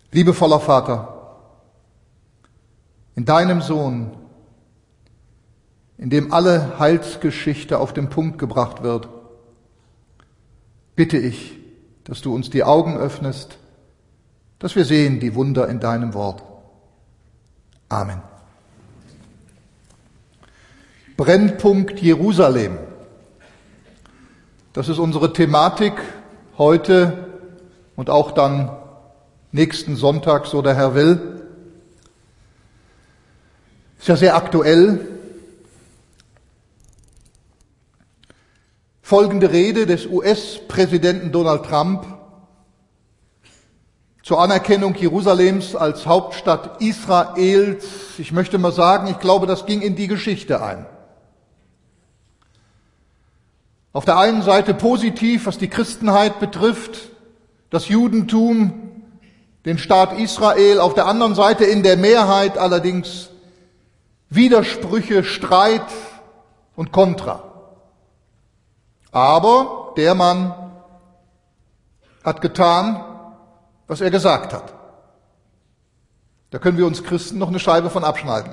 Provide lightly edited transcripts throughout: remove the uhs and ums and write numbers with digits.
Liebevoller Vater, in deinem Sohn, in dem alle Heilsgeschichte auf den Punkt gebracht wird, bitte ich, dass du uns die Augen öffnest, dass wir sehen die Wunder in deinem Wort. Amen. Brennpunkt Jerusalem. Das ist unsere Thematik heute und auch dann nächsten Sonntag, so der Herr will. Ist ja sehr aktuell. Folgende Rede des US-Präsidenten Donald Trump zur Anerkennung Jerusalems als Hauptstadt Israels. Ich möchte mal sagen, ich glaube, das ging in die Geschichte ein. Auf der einen Seite positiv, was die Christenheit betrifft, das Judentum, den Staat Israel, auf der anderen Seite in der Mehrheit allerdings Widersprüche, Streit und Kontra. Aber der Mann hat getan, was er gesagt hat. Da können wir uns Christen noch eine Scheibe von abschneiden.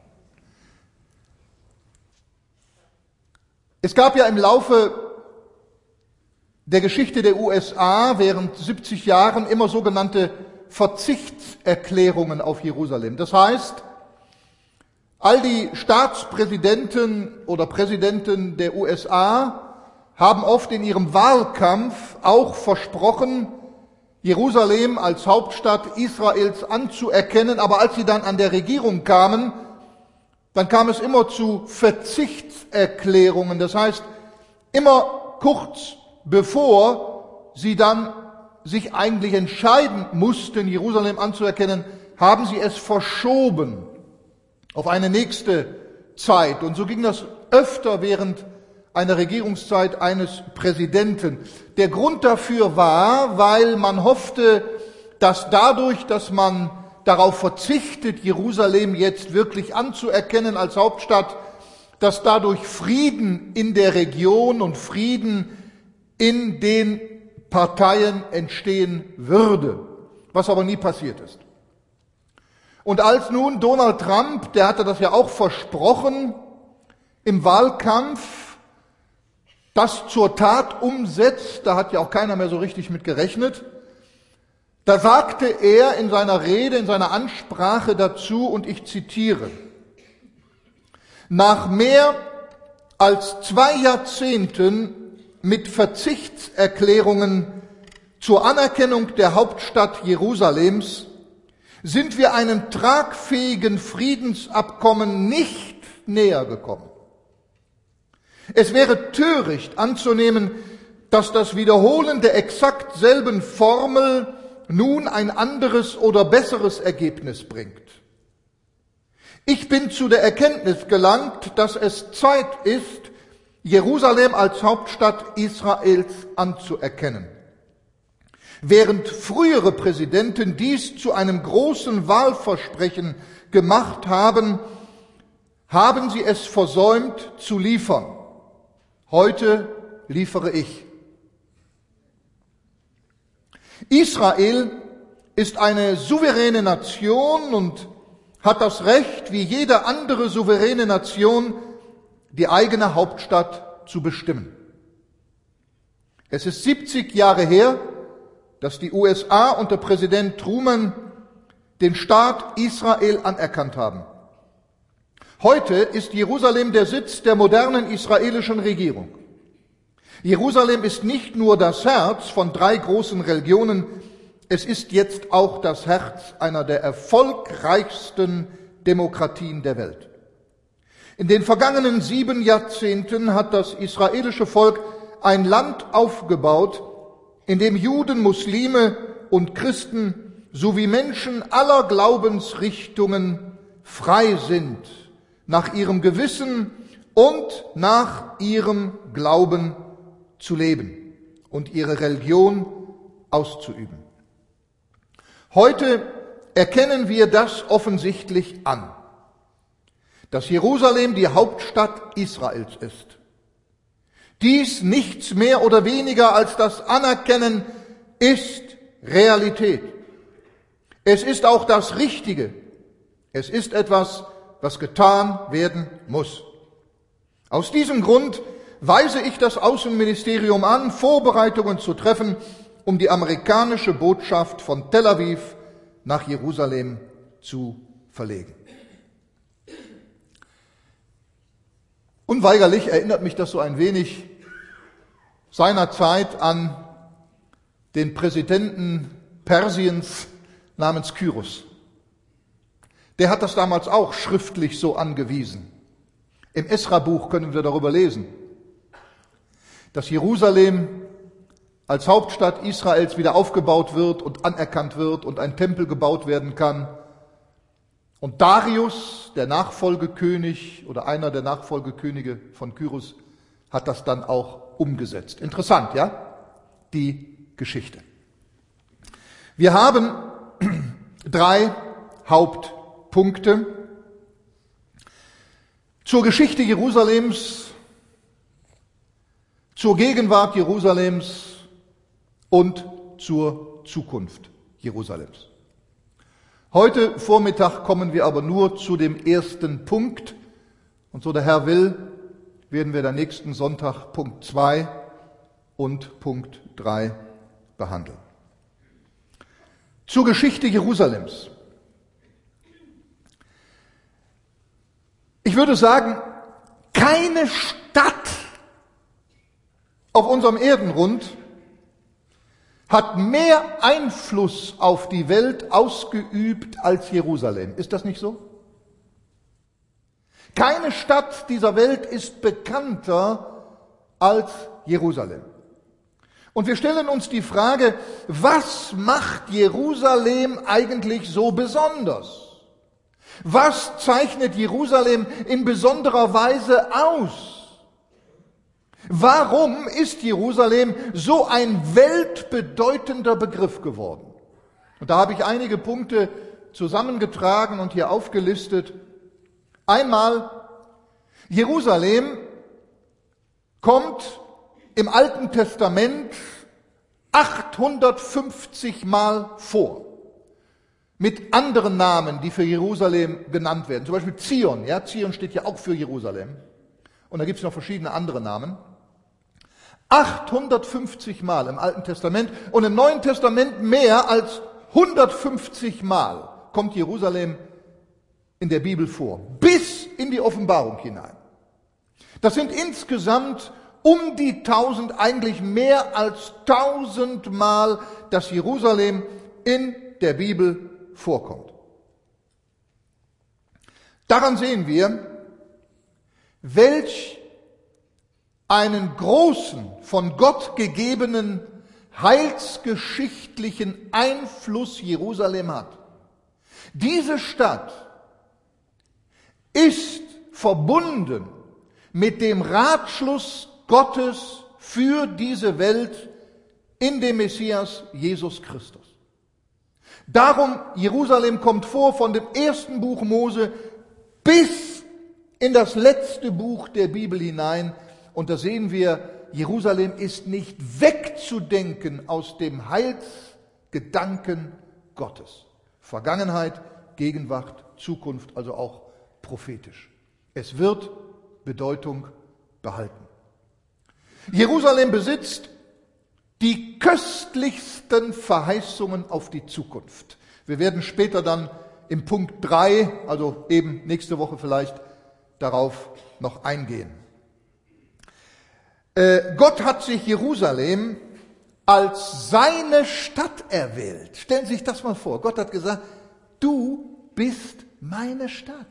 Es gab ja im Laufe der Geschichte der USA während 70 Jahren immer sogenannte Verzichtserklärungen auf Jerusalem. Das heißt, all die Staatspräsidenten oder Präsidenten der USA haben oft in ihrem Wahlkampf auch versprochen, Jerusalem als Hauptstadt Israels anzuerkennen, aber als sie dann an der Regierung kamen, dann kam es immer zu Verzichtserklärungen. Das heißt, immer kurz bevor sie dann sich eigentlich entscheiden mussten, Jerusalem anzuerkennen, haben sie es verschoben auf eine nächste Zeit. Und so ging das öfter während einer Regierungszeit eines Präsidenten. Der Grund dafür war, weil man hoffte, dass dadurch, dass man darauf verzichtet, Jerusalem jetzt wirklich anzuerkennen als Hauptstadt, dass dadurch Frieden in der Region und Frieden in den Parteien entstehen würde, was aber nie passiert ist. Und als nun Donald Trump, der hatte das ja auch versprochen, im Wahlkampf das zur Tat umsetzt, da hat ja auch keiner mehr so richtig mit gerechnet, da sagte er in seiner Rede, in seiner Ansprache dazu, und ich zitiere: Nach mehr als 2 Jahrzehnten mit Verzichtserklärungen zur Anerkennung der Hauptstadt Jerusalems sind wir einem tragfähigen Friedensabkommen nicht näher gekommen. Es wäre töricht anzunehmen, dass das Wiederholen der exakt selben Formel nun ein anderes oder besseres Ergebnis bringt. Ich bin zu der Erkenntnis gelangt, dass es Zeit ist, Jerusalem als Hauptstadt Israels anzuerkennen. Während frühere Präsidenten dies zu einem großen Wahlversprechen gemacht haben, haben sie es versäumt zu liefern. Heute liefere ich. Israel ist eine souveräne Nation und hat das Recht, wie jede andere souveräne Nation, die eigene Hauptstadt zu bestimmen. Es ist 70 Jahre her, dass die USA unter Präsident Truman den Staat Israel anerkannt haben. Heute ist Jerusalem der Sitz der modernen israelischen Regierung. Jerusalem ist nicht nur das Herz von 3 großen Religionen, es ist jetzt auch das Herz einer der erfolgreichsten Demokratien der Welt. In den vergangenen 7 Jahrzehnten hat das israelische Volk ein Land aufgebaut, in dem Juden, Muslime und Christen sowie Menschen aller Glaubensrichtungen frei sind, nach ihrem Gewissen und nach ihrem Glauben zu leben und ihre Religion auszuüben. Heute erkennen wir das offensichtlich an, dass Jerusalem die Hauptstadt Israels ist. Dies nichts mehr oder weniger als das Anerkennen ist Realität. Es ist auch das Richtige. Es ist etwas, was getan werden muss. Aus diesem Grund weise ich das Außenministerium an, Vorbereitungen zu treffen, um die amerikanische Botschaft von Tel Aviv nach Jerusalem zu verlegen. Unweigerlich erinnert mich das so ein wenig seinerzeit an den Präsidenten Persiens namens Kyros. Der hat das damals auch schriftlich so angewiesen. Im Esra-Buch können wir darüber lesen, dass Jerusalem als Hauptstadt Israels wieder aufgebaut wird und anerkannt wird und ein Tempel gebaut werden kann. Und Darius, der Nachfolgekönig oder einer der Nachfolgekönige von Kyros, hat das dann auch umgesetzt. Interessant, ja? Die Geschichte. Wir haben 3 Hauptpunkte zur Geschichte Jerusalems, zur Gegenwart Jerusalems und zur Zukunft Jerusalems. Heute Vormittag kommen wir aber nur zu dem ersten Punkt. Und so der Herr will, werden wir dann nächsten Sonntag Punkt 2 und Punkt 3 behandeln. Zur Geschichte Jerusalems. Ich würde sagen, keine Stadt auf unserem Erdenrund hat mehr Einfluss auf die Welt ausgeübt als Jerusalem. Ist das nicht so? Keine Stadt dieser Welt ist bekannter als Jerusalem. Und wir stellen uns die Frage, was macht Jerusalem eigentlich so besonders? Was zeichnet Jerusalem in besonderer Weise aus? Warum ist Jerusalem so ein weltbedeutender Begriff geworden? Und da habe ich einige Punkte zusammengetragen und hier aufgelistet. Einmal, Jerusalem kommt im Alten Testament 850 Mal vor. Mit anderen Namen, die für Jerusalem genannt werden. Zum Beispiel Zion. Ja, Zion steht ja auch für Jerusalem. Und da gibt es noch verschiedene andere Namen. 850 Mal im Alten Testament und im Neuen Testament mehr als 150 Mal kommt Jerusalem in der Bibel vor. Bis in die Offenbarung hinein. Das sind insgesamt um die 1000, eigentlich mehr als 1000 Mal, dass Jerusalem in der Bibel vorkommt. Daran sehen wir, welch einen großen, von Gott gegebenen, heilsgeschichtlichen Einfluss Jerusalem hat. Diese Stadt ist verbunden mit dem Ratschluss Gottes für diese Welt in dem Messias Jesus Christus. Darum, Jerusalem kommt vor von dem ersten Buch Mose bis in das letzte Buch der Bibel hinein. Und da sehen wir, Jerusalem ist nicht wegzudenken aus dem Heilsgedanken Gottes. Vergangenheit, Gegenwart, Zukunft, also auch prophetisch. Es wird Bedeutung behalten. Jerusalem besitzt die köstlichsten Verheißungen auf die Zukunft. Wir werden später dann im Punkt 3, also eben nächste Woche vielleicht, darauf noch eingehen. Gott hat sich Jerusalem als seine Stadt erwählt. Stellen Sie sich das mal vor. Gott hat gesagt, du bist meine Stadt.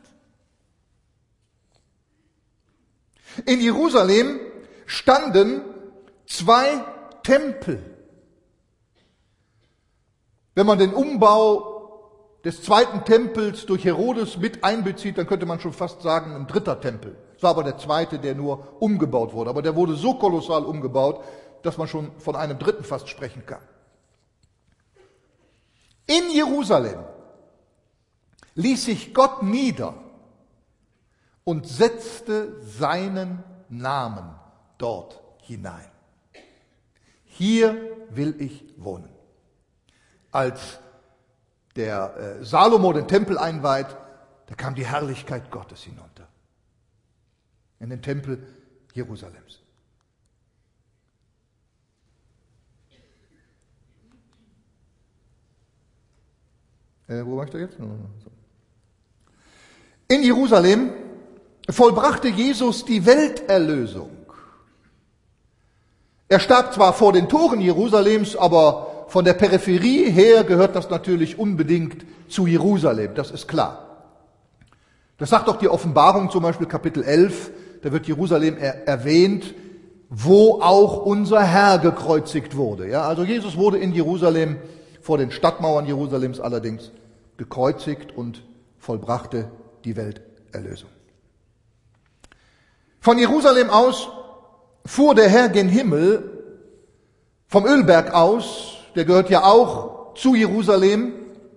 In Jerusalem standen 2 Tempel. Wenn man den Umbau des 2. Tempels durch Herodes mit einbezieht, dann könnte man schon fast sagen, ein 3. Tempel. Es war aber der 2., der nur umgebaut wurde. Aber der wurde so kolossal umgebaut, dass man schon von einem 3. fast sprechen kann. In Jerusalem ließ sich Gott nieder und setzte seinen Namen dort hinein. Hier will ich wohnen. Als der Salomo den Tempel einweiht, da kam die Herrlichkeit Gottes hinunter in den Tempel Jerusalems. Wo war ich da jetzt? In Jerusalem vollbrachte Jesus die Welterlösung. Er starb zwar vor den Toren Jerusalems, aber von der Peripherie her gehört das natürlich unbedingt zu Jerusalem, das ist klar. Das sagt auch die Offenbarung, zum Beispiel Kapitel 11, da wird Jerusalem erwähnt, wo auch unser Herr gekreuzigt wurde. Ja, also Jesus wurde in Jerusalem, vor den Stadtmauern Jerusalems allerdings, gekreuzigt und vollbrachte die Welterlösung. Von Jerusalem aus fuhr der Herr gen Himmel, vom Ölberg aus, der gehört ja auch zu Jerusalem.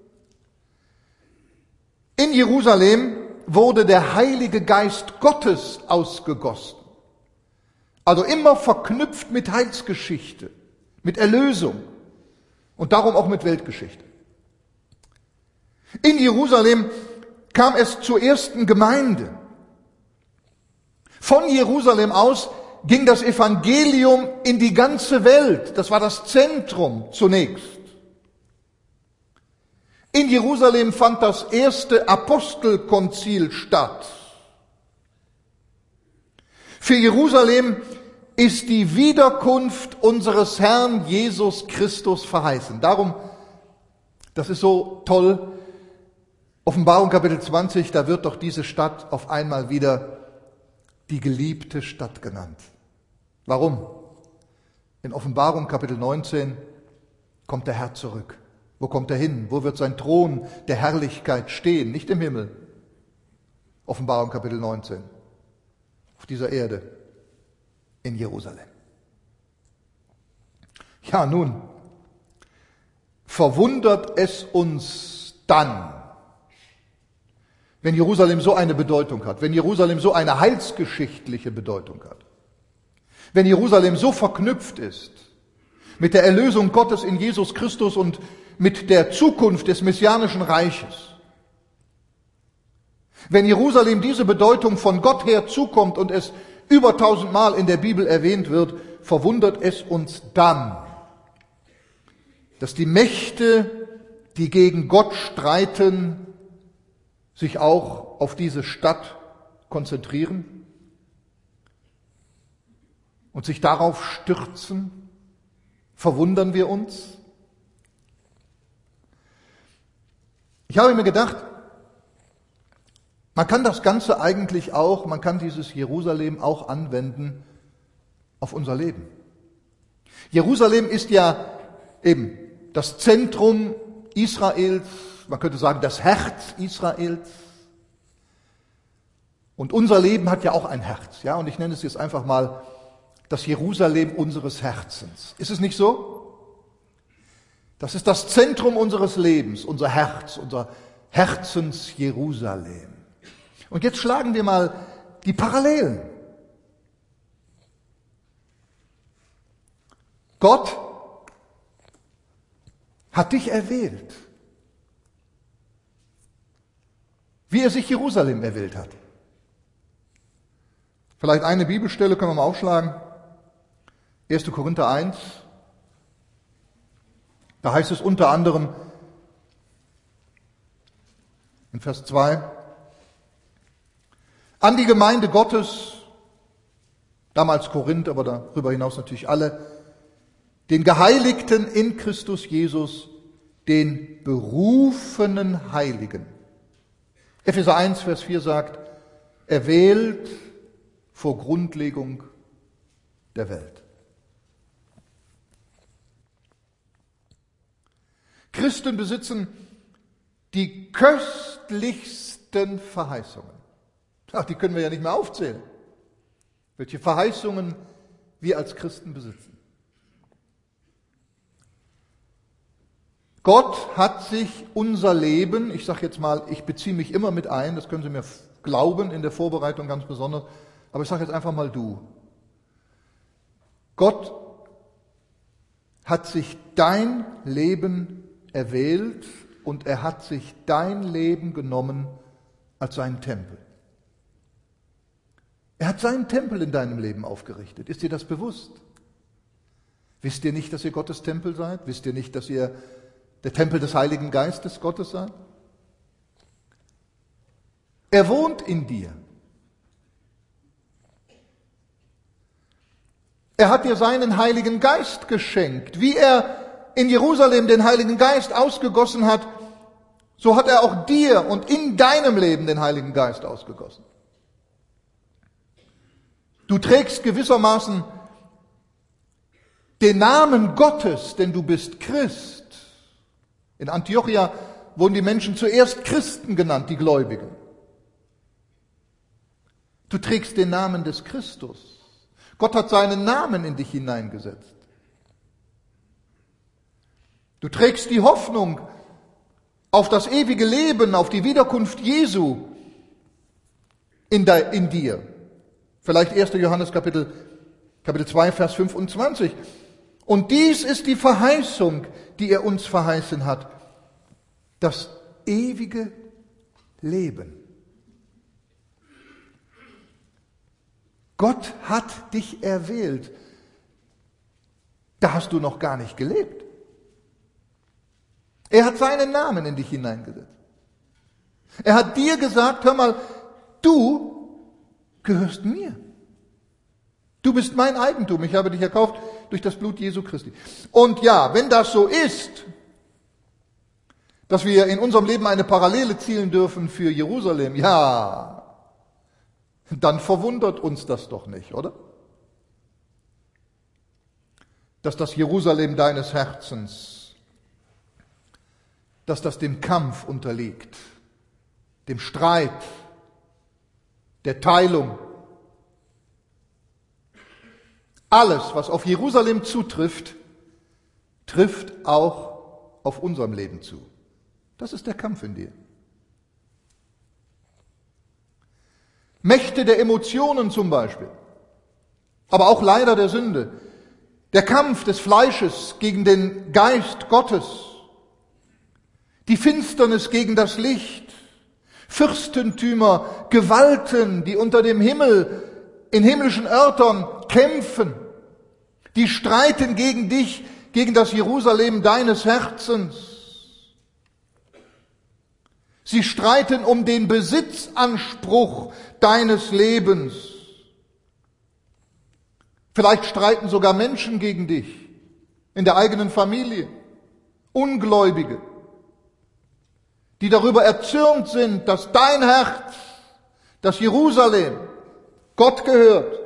In Jerusalem wurde der Heilige Geist Gottes ausgegossen. Also immer verknüpft mit Heilsgeschichte, mit Erlösung und darum auch mit Weltgeschichte. In Jerusalem kam es zur ersten Gemeinde. Von Jerusalem aus ging das Evangelium in die ganze Welt. Das war das Zentrum zunächst. In Jerusalem fand das erste Apostelkonzil statt. Für Jerusalem ist die Wiederkunft unseres Herrn Jesus Christus verheißen. Darum, das ist so toll, Offenbarung Kapitel 20, da wird doch diese Stadt auf einmal wieder die geliebte Stadt genannt. Warum? In Offenbarung Kapitel 19 kommt der Herr zurück. Wo kommt er hin? Wo wird sein Thron der Herrlichkeit stehen? Nicht im Himmel. Offenbarung Kapitel 19. Auf dieser Erde. In Jerusalem. Ja, nun, verwundert es uns dann, wenn Jerusalem so eine Bedeutung hat, wenn Jerusalem so eine heilsgeschichtliche Bedeutung hat, wenn Jerusalem so verknüpft ist mit der Erlösung Gottes in Jesus Christus und mit der Zukunft des messianischen Reiches, wenn Jerusalem diese Bedeutung von Gott her zukommt und es über 1000 Mal in der Bibel erwähnt wird, verwundert es uns dann, dass die Mächte, die gegen Gott streiten, sich auch auf diese Stadt konzentrieren und sich darauf stürzen? Verwundern wir uns? Ich habe mir gedacht, man kann das Ganze eigentlich auch, man kann dieses Jerusalem auch anwenden auf unser Leben. Jerusalem ist ja eben das Zentrum Israels, man könnte sagen, das Herz Israels. Und unser Leben hat ja auch ein Herz, ja, und ich nenne es jetzt einfach mal das Jerusalem unseres Herzens. Ist es nicht so? Das ist das Zentrum unseres Lebens, unser Herz, unser Herzens-Jerusalem. Und jetzt schlagen wir mal die Parallelen. Gott hat dich erwählt, wie er sich Jerusalem erwählt hat. Vielleicht eine Bibelstelle können wir mal aufschlagen. 1. Korinther 1. Da heißt es unter anderem in Vers 2, an die Gemeinde Gottes, damals Korinth, aber darüber hinaus natürlich alle, den Geheiligten in Christus Jesus, den berufenen Heiligen. Epheser 1, Vers 4 sagt, erwählt vor Grundlegung der Welt. Christen besitzen die köstlichsten Verheißungen. Ach, die können wir ja nicht mehr aufzählen. Welche Verheißungen wir als Christen besitzen. Gott hat sich unser Leben, ich sage jetzt mal, ich beziehe mich immer mit ein, das können Sie mir glauben in der Vorbereitung ganz besonders, aber ich sage jetzt einfach mal du. Gott hat sich dein Leben erwählt und er hat sich dein Leben genommen als seinen Tempel. Er hat seinen Tempel in deinem Leben aufgerichtet. Ist dir das bewusst? Wisst ihr nicht, dass ihr Gottes Tempel seid? Wisst ihr nicht, dass ihr der Tempel des Heiligen Geistes Gottes seid? Er wohnt in dir. Er hat dir seinen Heiligen Geist geschenkt. Wie er in Jerusalem den Heiligen Geist ausgegossen hat, so hat er auch dir und in deinem Leben den Heiligen Geist ausgegossen. Du trägst gewissermaßen den Namen Gottes, denn du bist Christ. In Antiochia wurden die Menschen zuerst Christen genannt, die Gläubigen. Du trägst den Namen des Christus. Gott hat seinen Namen in dich hineingesetzt. Du trägst die Hoffnung auf das ewige Leben, auf die Wiederkunft Jesu in dir. Vielleicht 1. Johannes Kapitel 2, Vers 25. Und dies ist die Verheißung, die er uns verheißen hat, das ewige Leben. Gott hat dich erwählt. Da hast du noch gar nicht gelebt. Er hat seinen Namen in dich hineingesetzt. Er hat dir gesagt, hör mal, du gehörst mir. Du bist mein Eigentum. Ich habe dich erkauft durch das Blut Jesu Christi. Und ja, wenn das so ist, dass wir in unserem Leben eine Parallele zielen dürfen für Jerusalem, ja, dann verwundert uns das doch nicht, oder? Dass das Jerusalem deines Herzens, dass das dem Kampf unterliegt, dem Streit, der Teilung. Alles, was auf Jerusalem zutrifft, trifft auch auf unserem Leben zu. Das ist der Kampf in dir. Mächte der Emotionen zum Beispiel, aber auch leider der Sünde, der Kampf des Fleisches gegen den Geist Gottes, die Finsternis gegen das Licht, Fürstentümer, Gewalten, die unter dem Himmel in himmlischen Örtern kämpfen, die streiten gegen dich, gegen das Jerusalem deines Herzens. Sie streiten um den Besitzanspruch deines Lebens. Vielleicht streiten sogar Menschen gegen dich in der eigenen Familie, Ungläubige, die darüber erzürnt sind, dass dein Herz, das Jerusalem, Gott gehört.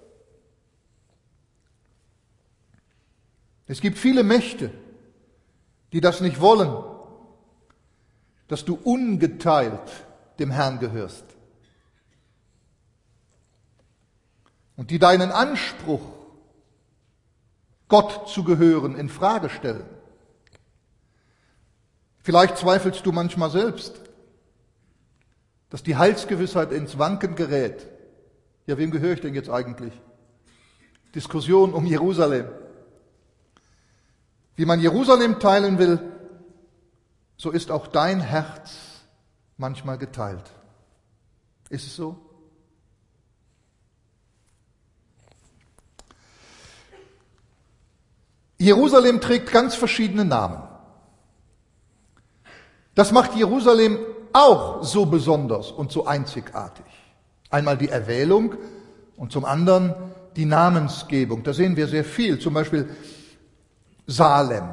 Es gibt viele Mächte, die das nicht wollen, dass du ungeteilt dem Herrn gehörst. Und die deinen Anspruch, Gott zu gehören, in Frage stellen. Vielleicht zweifelst du manchmal selbst, dass die Heilsgewissheit ins Wanken gerät. Ja, wem gehöre ich denn jetzt eigentlich? Diskussion um Jerusalem. Wie man Jerusalem teilen will, so ist auch dein Herz manchmal geteilt. Ist es so? Jerusalem trägt ganz verschiedene Namen. Das macht Jerusalem auch so besonders und so einzigartig. Einmal die Erwählung und zum anderen die Namensgebung. Da sehen wir sehr viel. Zum Beispiel Salem.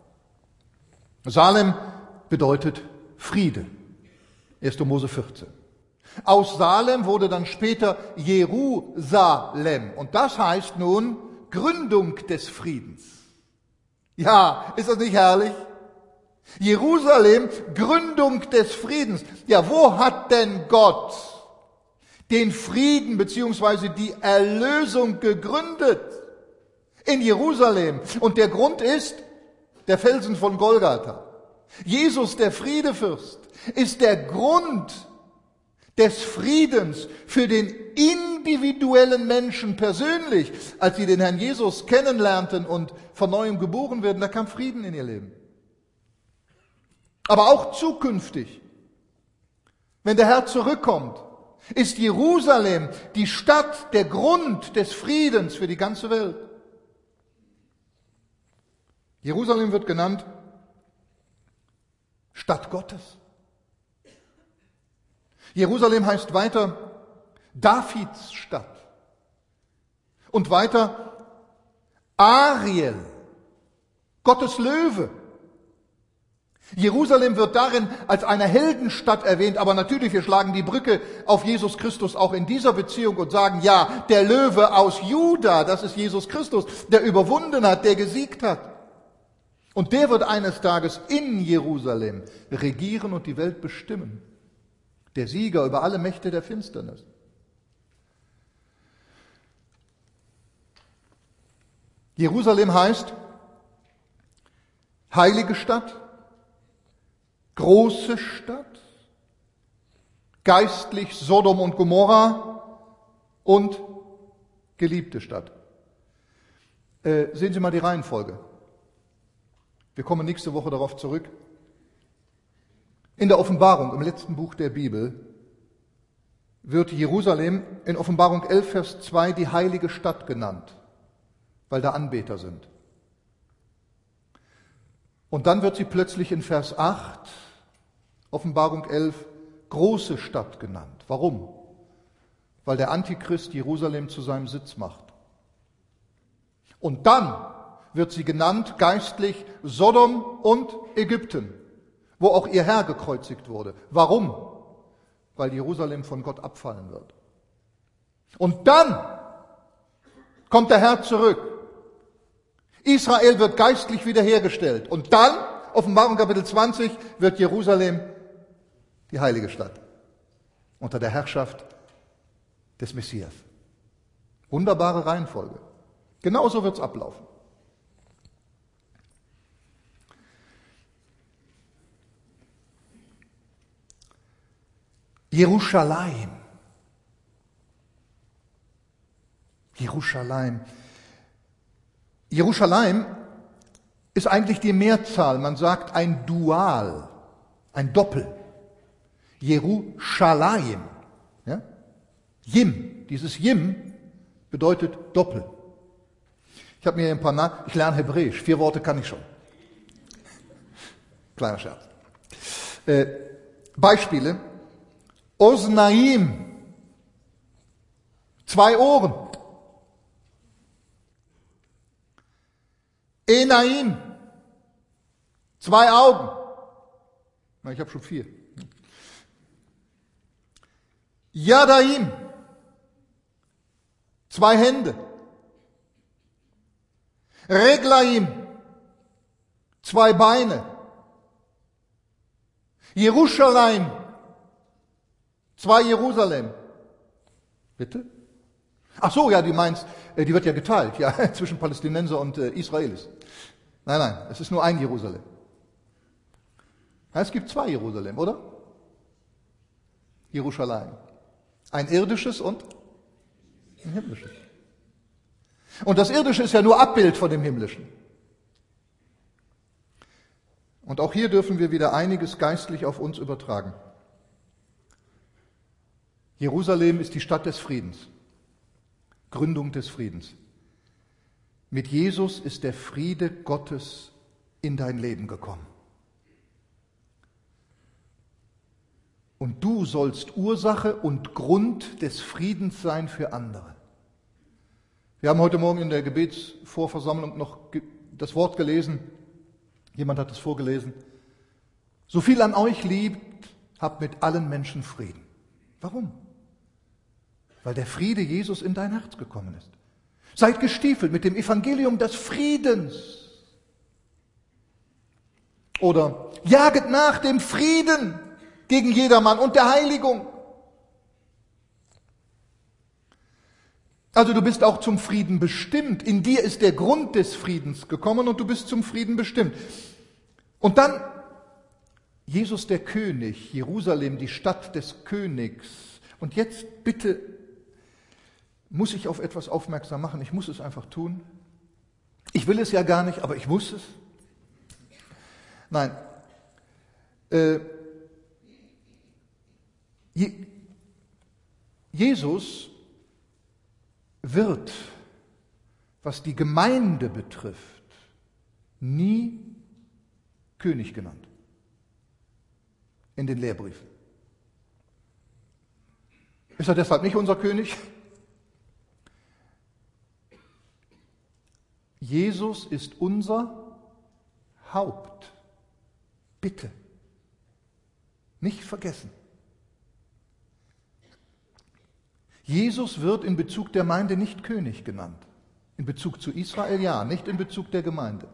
Salem bedeutet Friede. 1. Mose 14. Aus Salem wurde dann später Jerusalem. Und das heißt nun Gründung des Friedens. Ja, ist das nicht herrlich? Jerusalem, Gründung des Friedens. Ja, wo hat denn Gott den Frieden bzw. die Erlösung gegründet? In Jerusalem. Und der Grund ist der Felsen von Golgatha. Jesus, der Friedefürst, ist der Grund des Friedens für den individuellen Menschen persönlich. Als sie den Herrn Jesus kennenlernten und von neuem geboren werden, da kam Frieden in ihr Leben. Aber auch zukünftig, wenn der Herr zurückkommt, ist Jerusalem die Stadt, der Grund des Friedens für die ganze Welt. Jerusalem wird genannt Stadt Gottes. Jerusalem heißt weiter Davids Stadt und weiter Ariel, Gottes Löwe. Jerusalem wird darin als eine Heldenstadt erwähnt, aber natürlich, wir schlagen die Brücke auf Jesus Christus auch in dieser Beziehung und sagen, ja, der Löwe aus Juda, das ist Jesus Christus, der überwunden hat, der gesiegt hat. Und der wird eines Tages in Jerusalem regieren und die Welt bestimmen. Der Sieger über alle Mächte der Finsternis. Jerusalem heißt heilige Stadt, große Stadt, geistlich Sodom und Gomorra und geliebte Stadt. Sehen Sie mal die Reihenfolge. Wir kommen nächste Woche darauf zurück. In der Offenbarung, im letzten Buch der Bibel, wird Jerusalem in Offenbarung 11, Vers 2 die heilige Stadt genannt, weil da Anbeter sind. Und dann wird sie plötzlich in Vers 8, Offenbarung 11, große Stadt genannt. Warum? Weil der Antichrist Jerusalem zu seinem Sitz macht. Und dann wird sie genannt geistlich Sodom und Ägypten, wo auch ihr Herr gekreuzigt wurde. Warum? Weil Jerusalem von Gott abfallen wird. Und dann kommt der Herr zurück. Israel wird geistlich wiederhergestellt. Und dann, Offenbarung Kapitel 20, wird Jerusalem die heilige Stadt unter der Herrschaft des Messias. Wunderbare Reihenfolge. Genauso wird es ablaufen. Jerusalem. Jerusalem. Jerusalem ist eigentlich die Mehrzahl. Man sagt ein Dual, ein Doppel. Jerusalem. Ja? Jim. Dieses Jim bedeutet Doppel. Ich habe mir ein paar ich lerne Hebräisch. 4 Worte kann ich schon. Kleiner Scherz. Beispiele. Osnaim, 2 Ohren. Enaim, 2 Augen. Na, ich habe schon 4. Yadaim, 2 Hände. Reglaim, 2 Beine. Jerusalem, 2 Jerusalem. Bitte? Ach so, ja, die meinst, die wird ja geteilt, ja, zwischen Palästinenser und Israelis. Nein, es ist nur ein Jerusalem. Ja, es gibt 2 Jerusalem, oder? Jerusalem. Ein irdisches und ein himmlisches. Und das irdische ist ja nur Abbild von dem himmlischen. Und auch hier dürfen wir wieder einiges geistlich auf uns übertragen. Jerusalem ist die Stadt des Friedens, Gründung des Friedens. Mit Jesus ist der Friede Gottes in dein Leben gekommen. Und du sollst Ursache und Grund des Friedens sein für andere. Wir haben heute Morgen in der Gebetsvorversammlung noch das Wort gelesen. Jemand hat es vorgelesen. So viel an euch liebt, habt mit allen Menschen Frieden. Warum? Weil der Friede Jesus in dein Herz gekommen ist. Seid gestiefelt mit dem Evangelium des Friedens. Oder jaget nach dem Frieden gegen jedermann und der Heiligung. Also du bist auch zum Frieden bestimmt. In dir ist der Grund des Friedens gekommen und du bist zum Frieden bestimmt. Und dann Jesus der König, Jerusalem, die Stadt des Königs. Und jetzt bitte muss ich auf etwas aufmerksam machen. Ich muss es einfach tun. Ich will es ja gar nicht, aber ich muss es. Nein, Jesus wird, was die Gemeinde betrifft, nie König genannt in den Lehrbriefen. Ist er deshalb nicht unser König? Jesus ist unser Haupt. Bitte. Nicht vergessen. Jesus wird in Bezug der Gemeinde nicht König genannt. In Bezug zu Israel ja, nicht in Bezug der Gemeinde.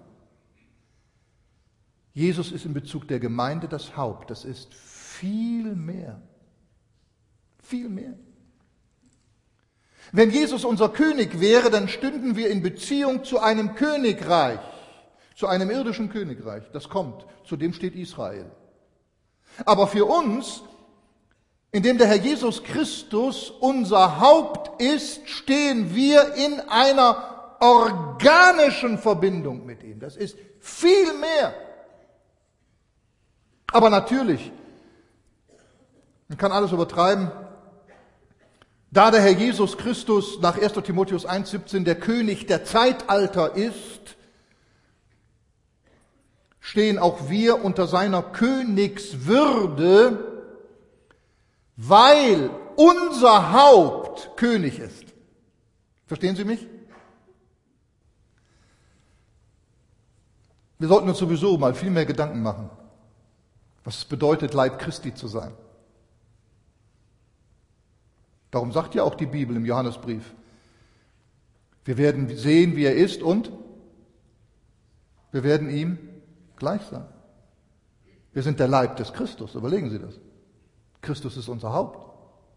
Jesus ist in Bezug der Gemeinde das Haupt. Das ist viel mehr. Viel mehr. Wenn Jesus unser König wäre, dann stünden wir in Beziehung zu einem Königreich, zu einem irdischen Königreich. Das kommt, zu dem steht Israel. Aber für uns, indem der Herr Jesus Christus unser Haupt ist, stehen wir in einer organischen Verbindung mit ihm. Das ist viel mehr. Aber natürlich, man kann alles übertreiben, da der Herr Jesus Christus nach 1. Timotheus 1,17 der König der Zeitalter ist, stehen auch wir unter seiner Königswürde, weil unser Haupt König ist. Verstehen Sie mich? Wir sollten uns sowieso mal viel mehr Gedanken machen, was es bedeutet, Leib Christi zu sein. Darum sagt ja auch die Bibel im Johannesbrief, wir werden sehen, wie er ist und wir werden ihm gleich sein. Wir sind der Leib des Christus, überlegen Sie das. Christus ist unser Haupt.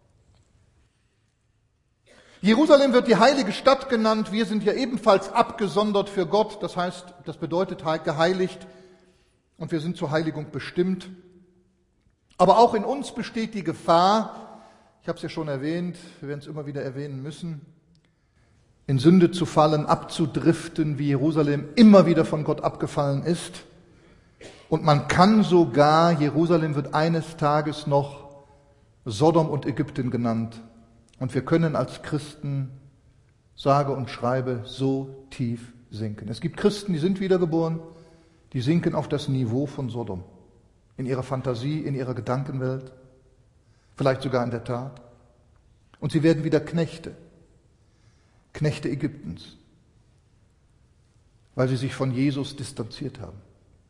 Jerusalem wird die heilige Stadt genannt, wir sind ja ebenfalls abgesondert für Gott, das heißt, das bedeutet geheiligt und wir sind zur Heiligung bestimmt. Aber auch in uns besteht die Gefahr, ich habe es ja schon erwähnt, wir werden es immer wieder erwähnen müssen, in Sünde zu fallen, abzudriften, wie Jerusalem immer wieder von Gott abgefallen ist. Und man kann sogar, Jerusalem wird eines Tages noch Sodom und Ägypten genannt. Und wir können als Christen, sage und schreibe, so tief sinken. Es gibt Christen, die sind wiedergeboren, die sinken auf das Niveau von Sodom. In ihrer Fantasie, in ihrer Gedankenwelt. Vielleicht sogar in der Tat. Und sie werden wieder Knechte Ägyptens, weil sie sich von Jesus distanziert haben.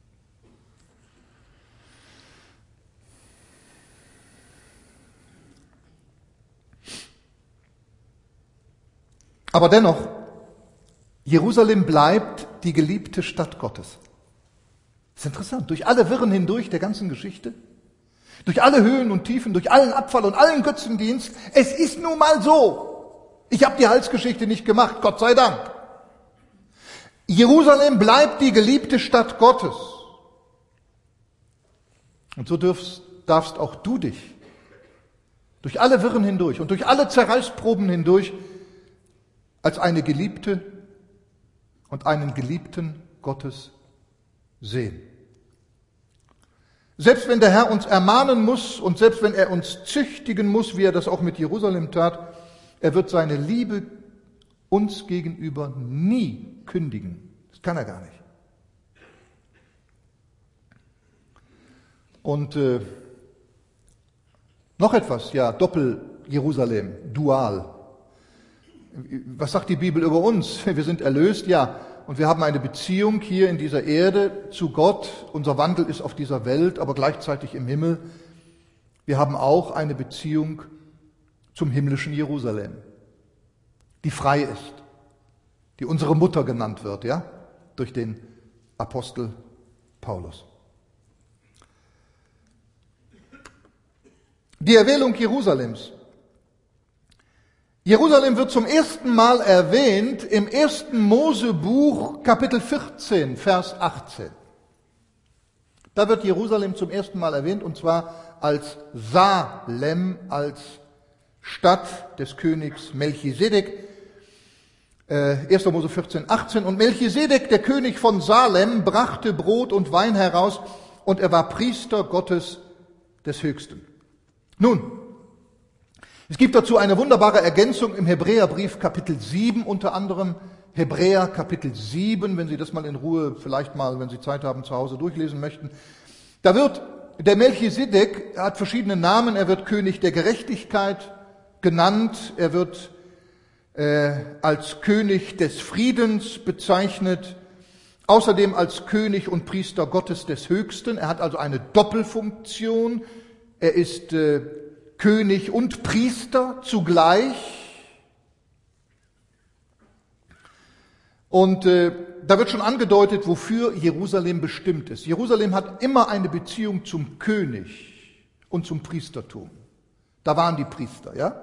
Aber dennoch, Jerusalem bleibt die geliebte Stadt Gottes. Das ist interessant, durch alle Wirren hindurch der ganzen Geschichte, durch alle Höhen und Tiefen, durch allen Abfall und allen Götzendienst. Es ist nun mal so. Ich habe die Halsgeschichte nicht gemacht, Gott sei Dank. Jerusalem bleibt die geliebte Stadt Gottes. Und so darfst auch du dich durch alle Wirren hindurch und durch alle Zerreißproben hindurch als eine Geliebte und einen Geliebten Gottes sehen. Selbst wenn der Herr uns ermahnen muss und selbst wenn er uns züchtigen muss, wie er das auch mit Jerusalem tat, er wird seine Liebe uns gegenüber nie kündigen. Das kann er gar nicht. Und noch etwas, ja, Doppel-Jerusalem, dual. Was sagt die Bibel über uns? Wir sind erlöst, ja. Und wir haben eine Beziehung hier in dieser Erde zu Gott. Unser Wandel ist auf dieser Welt, aber gleichzeitig im Himmel. Wir haben auch eine Beziehung zum himmlischen Jerusalem, die frei ist, die unsere Mutter genannt wird, ja, durch den Apostel Paulus. Die Erwählung Jerusalems. Jerusalem wird zum ersten Mal erwähnt im 1. Mosebuch, Kapitel 14, Vers 18. Da wird Jerusalem zum ersten Mal erwähnt, und zwar als Salem, als Stadt des Königs Melchisedek. 1. Mose 14, 18. Und Melchisedek, der König von Salem, brachte Brot und Wein heraus und er war Priester Gottes des Höchsten. Nun, es gibt dazu eine wunderbare Ergänzung im Hebräerbrief Kapitel 7 unter anderem. Hebräer Kapitel 7, wenn Sie das mal in Ruhe, vielleicht mal, wenn Sie Zeit haben, zu Hause durchlesen möchten. Da wird der Melchisedek, er hat verschiedene Namen, er wird König der Gerechtigkeit genannt, er wird als König des Friedens bezeichnet, außerdem als König und Priester Gottes des Höchsten. Er hat also eine Doppelfunktion. Er ist König und Priester zugleich. Und da wird schon angedeutet, wofür Jerusalem bestimmt ist. Jerusalem hat immer eine Beziehung zum König und zum Priestertum. Da waren die Priester, ja?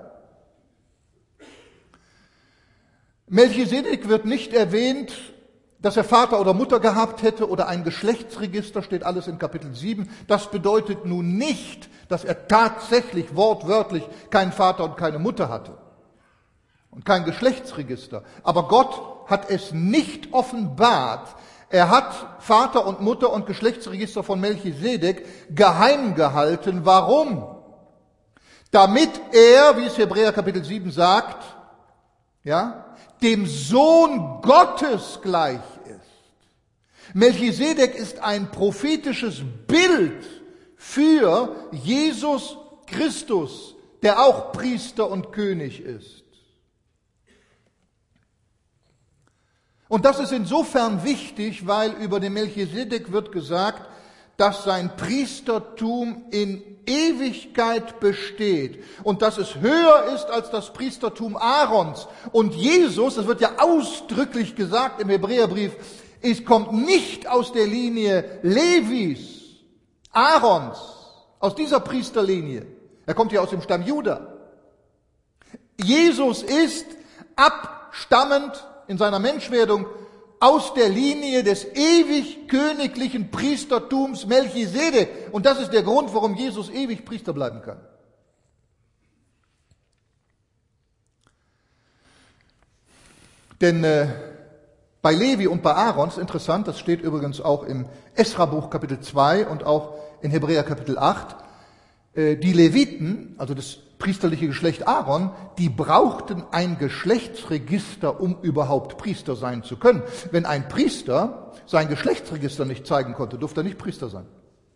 Melchisedek wird nicht erwähnt, dass er Vater oder Mutter gehabt hätte oder ein Geschlechtsregister, steht alles in Kapitel 7. Das bedeutet nun nicht, dass er tatsächlich wortwörtlich keinen Vater und keine Mutter hatte und kein Geschlechtsregister. Aber Gott hat es nicht offenbart. Er hat Vater und Mutter und Geschlechtsregister von Melchisedek geheim gehalten. Warum? Damit er, wie es Hebräer Kapitel 7 sagt, ja, dem Sohn Gottes gleich ist. Melchisedek ist ein prophetisches Bild für Jesus Christus, der auch Priester und König ist. Und das ist insofern wichtig, weil über den Melchisedek wird gesagt, dass sein Priestertum in Ewigkeit besteht und dass es höher ist als das Priestertum Aarons. Und Jesus, das wird ja ausdrücklich gesagt im Hebräerbrief, es kommt nicht aus der Linie Levis, Aarons, aus dieser Priesterlinie. Er kommt ja aus dem Stamm Juda. Jesus ist abstammend in seiner Menschwerdung aus der Linie des ewig königlichen Priestertums Melchisedek. Und das ist der Grund, warum Jesus ewig Priester bleiben kann. Denn bei Levi und bei Aarons, interessant, das steht übrigens auch im Esra-Buch Kapitel 2 und auch in Hebräer Kapitel 8, die Leviten, also das priesterliche Geschlecht Aaron, die brauchten ein Geschlechtsregister, um überhaupt Priester sein zu können. Wenn ein Priester sein Geschlechtsregister nicht zeigen konnte, durfte er nicht Priester sein.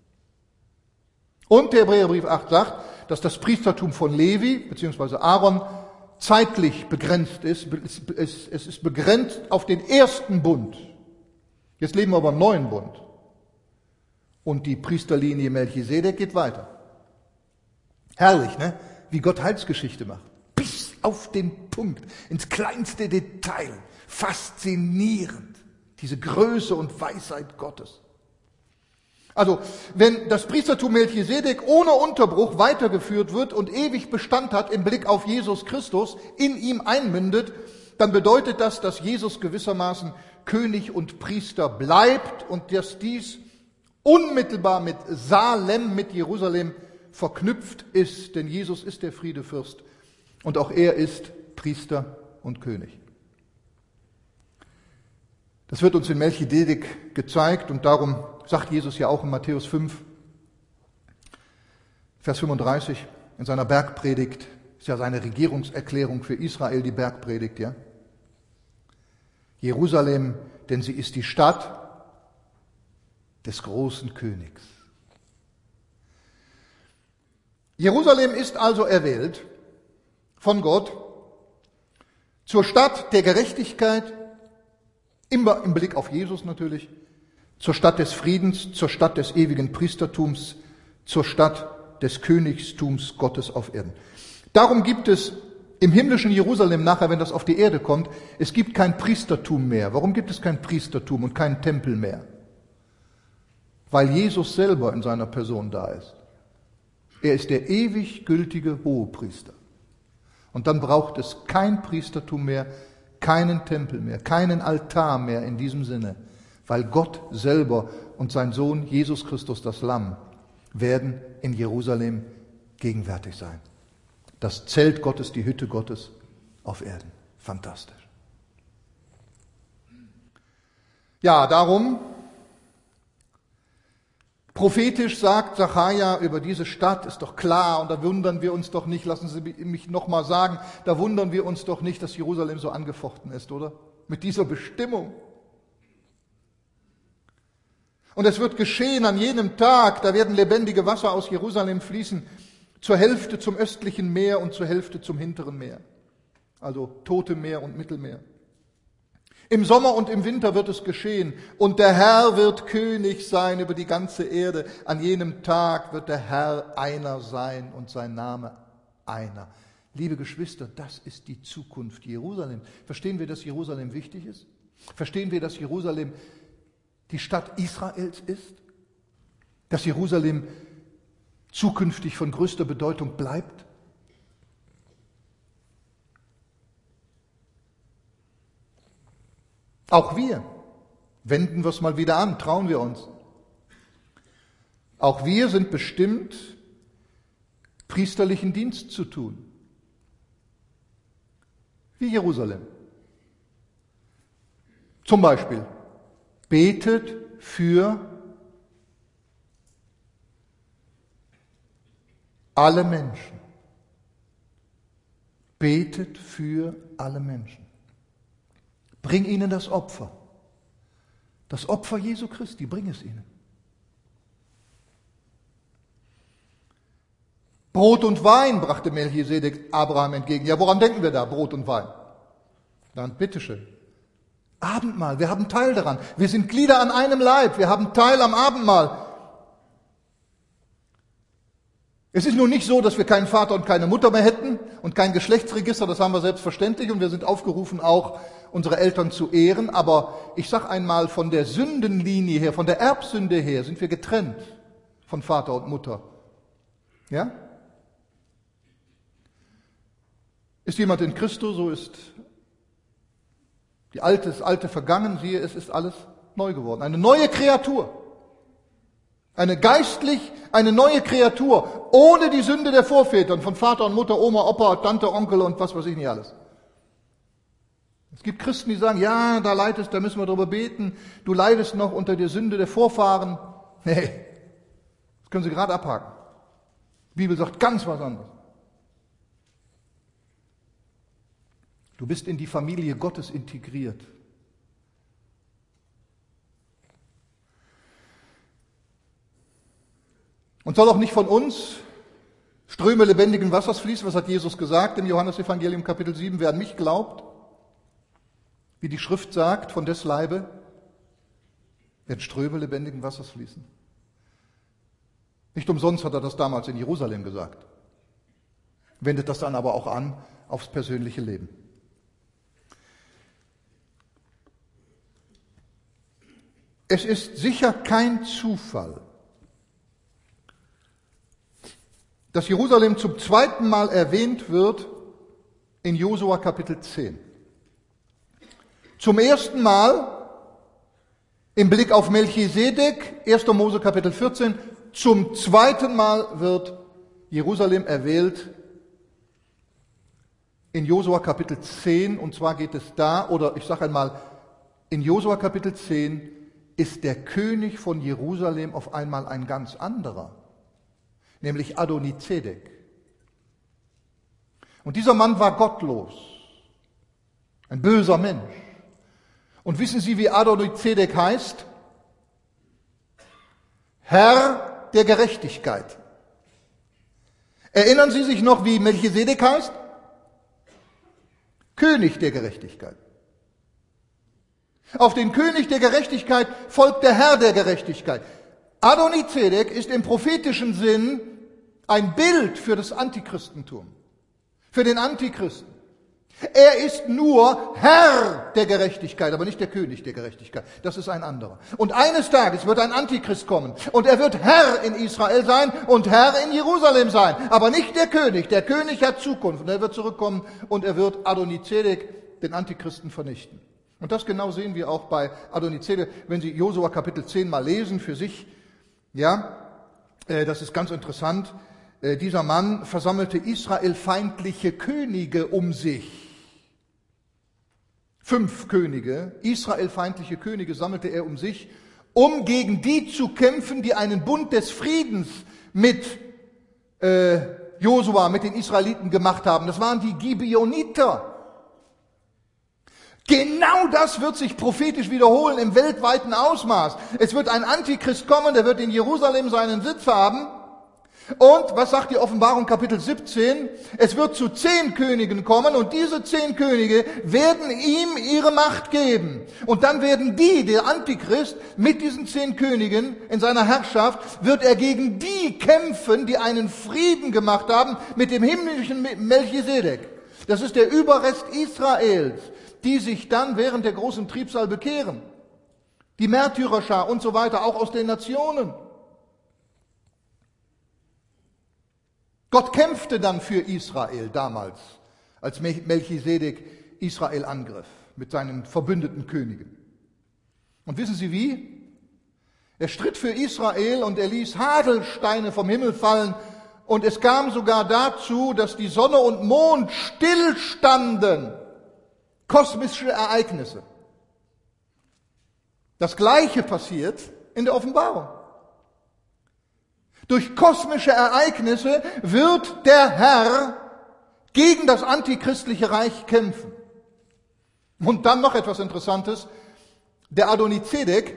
Und der Hebräerbrief 8 sagt, dass das Priestertum von Levi bzw. Aaron zeitlich begrenzt ist. Es ist begrenzt auf den ersten Bund. Jetzt leben wir aber im neuen Bund. Und die Priesterlinie Melchisedek geht weiter. Herrlich, ne? Wie Gott Heilsgeschichte macht. Bis auf den Punkt, ins kleinste Detail. Faszinierend. Diese Größe und Weisheit Gottes. Also, wenn das Priestertum Melchisedek ohne Unterbruch weitergeführt wird und ewig Bestand hat im Blick auf Jesus Christus, in ihm einmündet, dann bedeutet das, dass Jesus gewissermaßen König und Priester bleibt und dass dies unmittelbar mit Salem, mit Jerusalem verknüpft ist, denn Jesus ist der Friedefürst und auch er ist Priester und König. Das wird uns in Melchisedek gezeigt und darum sagt Jesus ja auch in Matthäus 5, Vers 35 in seiner Bergpredigt, ist ja seine Regierungserklärung für Israel, die Bergpredigt, ja. Jerusalem, denn sie ist die Stadt des großen Königs. Jerusalem ist also erwählt von Gott zur Stadt der Gerechtigkeit, immer im Blick auf Jesus natürlich, zur Stadt des Friedens, zur Stadt des ewigen Priestertums, zur Stadt des Königstums Gottes auf Erden. Darum gibt es im himmlischen Jerusalem nachher, wenn das auf die Erde kommt, es gibt kein Priestertum mehr. Warum gibt es kein Priestertum und keinen Tempel mehr? Weil Jesus selber in seiner Person da ist. Er ist der ewig gültige Hohepriester. Und dann braucht es kein Priestertum mehr, keinen Tempel mehr, keinen Altar mehr in diesem Sinne, weil Gott selber und sein Sohn Jesus Christus, das Lamm, werden in Jerusalem gegenwärtig sein. Das Zelt Gottes, die Hütte Gottes auf Erden. Fantastisch. Ja, darum Prophetisch sagt Sacharja über diese Stadt, ist doch klar, und da wundern wir uns doch nicht, lassen Sie mich nochmal sagen, da wundern wir uns doch nicht, dass Jerusalem so angefochten ist, oder? Mit dieser Bestimmung. Und es wird geschehen an jenem Tag, da werden lebendige Wasser aus Jerusalem fließen, zur Hälfte zum östlichen Meer und zur Hälfte zum hinteren Meer. Also Tote Meer und Mittelmeer. Im Sommer und im Winter wird es geschehen, und der Herr wird König sein über die ganze Erde. An jenem Tag wird der Herr einer sein und sein Name einer. Liebe Geschwister, das ist die Zukunft Jerusalems. Verstehen wir, dass Jerusalem wichtig ist? Verstehen wir, dass Jerusalem die Stadt Israels ist? Dass Jerusalem zukünftig von größter Bedeutung bleibt? Auch wir, wenden wir es mal wieder an, trauen wir uns. Auch wir sind bestimmt, priesterlichen Dienst zu tun. Wie Jerusalem. Zum Beispiel, betet für alle Menschen. Betet für alle Menschen. Bring ihnen das Opfer Jesu Christi, bring es ihnen. Brot und Wein brachte Melchisedek Abraham entgegen. Ja, woran denken wir da, Brot und Wein? Dann bitteschön. Abendmahl, wir haben Teil daran. Wir sind Glieder an einem Leib, wir haben Teil am Abendmahl. Es ist nun nicht so, dass wir keinen Vater und keine Mutter mehr hätten und kein Geschlechtsregister, das haben wir selbstverständlich, und wir sind aufgerufen, auch unsere Eltern zu ehren, aber ich sage einmal, von der Sündenlinie her, von der Erbsünde her, sind wir getrennt von Vater und Mutter. Ja? Ist jemand in Christus, so ist das Alte vergangen, siehe, es ist alles neu geworden. Eine neue Kreatur. Eine neue Kreatur, ohne die Sünde der Vorväter, von Vater und Mutter, Oma, Opa, Tante, Onkel und was weiß ich nicht alles. Es gibt Christen, die sagen, ja, da leidest, da müssen wir drüber beten, du leidest noch unter der Sünde der Vorfahren. Nee, das können Sie gerade abhaken. Die Bibel sagt ganz was anderes. Du bist in die Familie Gottes integriert. Und soll auch nicht von uns Ströme lebendigen Wassers fließen, was hat Jesus gesagt im Johannesevangelium Kapitel 7, wer an mich glaubt, wie die Schrift sagt, von des Leibe werden Ströme lebendigen Wassers fließen. Nicht umsonst hat er das damals in Jerusalem gesagt. Wendet das dann aber auch an aufs persönliche Leben. Es ist sicher kein Zufall, dass Jerusalem zum zweiten Mal erwähnt wird in Josua Kapitel 10. Zum ersten Mal im Blick auf Melchisedek, 1. Mose Kapitel 14. Zum zweiten Mal wird Jerusalem erwählt in Josua Kapitel 10. Und zwar geht es da, oder ich sage einmal, in Josua Kapitel 10 ist der König von Jerusalem auf einmal ein ganz anderer, nämlich Adonizedek. Und dieser Mann war gottlos, ein böser Mensch. Und wissen Sie, wie Adonizedek heißt? Herr der Gerechtigkeit. Erinnern Sie sich noch, wie Melchisedek heißt? König der Gerechtigkeit. Auf den König der Gerechtigkeit folgt der Herr der Gerechtigkeit. Adonizedek ist im prophetischen Sinn ein Bild für das Antichristentum, für den Antichristen. Er ist nur Herr der Gerechtigkeit, aber nicht der König der Gerechtigkeit. Das ist ein anderer. Und eines Tages wird ein Antichrist kommen und er wird Herr in Israel sein und Herr in Jerusalem sein, aber nicht der König. Der König hat Zukunft und er wird zurückkommen und er wird Adonizedek, den Antichristen, vernichten. Und das genau sehen wir auch bei Adonizedek, wenn Sie Josua Kapitel 10 mal lesen für sich. Ja, das ist ganz interessant. Dieser Mann versammelte israelfeindliche Könige um sich. 5 Könige, israelfeindliche Könige sammelte er um sich, um gegen die zu kämpfen, die einen Bund des Friedens mit Josua, mit den Israeliten gemacht haben. Das waren die Gibeoniter. Genau das wird sich prophetisch wiederholen im weltweiten Ausmaß. Es wird ein Antichrist kommen, der wird in Jerusalem seinen Sitz haben. Und was sagt die Offenbarung Kapitel 17? Es wird zu 10 Königen kommen und diese 10 Könige werden ihm ihre Macht geben. Und dann werden der Antichrist mit diesen 10 Königen in seiner Herrschaft, wird er gegen die kämpfen, die einen Frieden gemacht haben mit dem himmlischen Melchisedek. Das ist der Überrest Israels, die sich dann während der großen Trübsal bekehren. Die Märtyrerschar und so weiter, auch aus den Nationen. Gott kämpfte dann für Israel damals, als Melchisedek Israel angriff mit seinen verbündeten Königen. Und wissen Sie wie? Er stritt für Israel und er ließ Hagelsteine vom Himmel fallen und es kam sogar dazu, dass die Sonne und Mond stillstanden. Kosmische Ereignisse. Das Gleiche passiert in der Offenbarung. Durch kosmische Ereignisse wird der Herr gegen das antichristliche Reich kämpfen. Und dann noch etwas Interessantes. Der Adonizedek,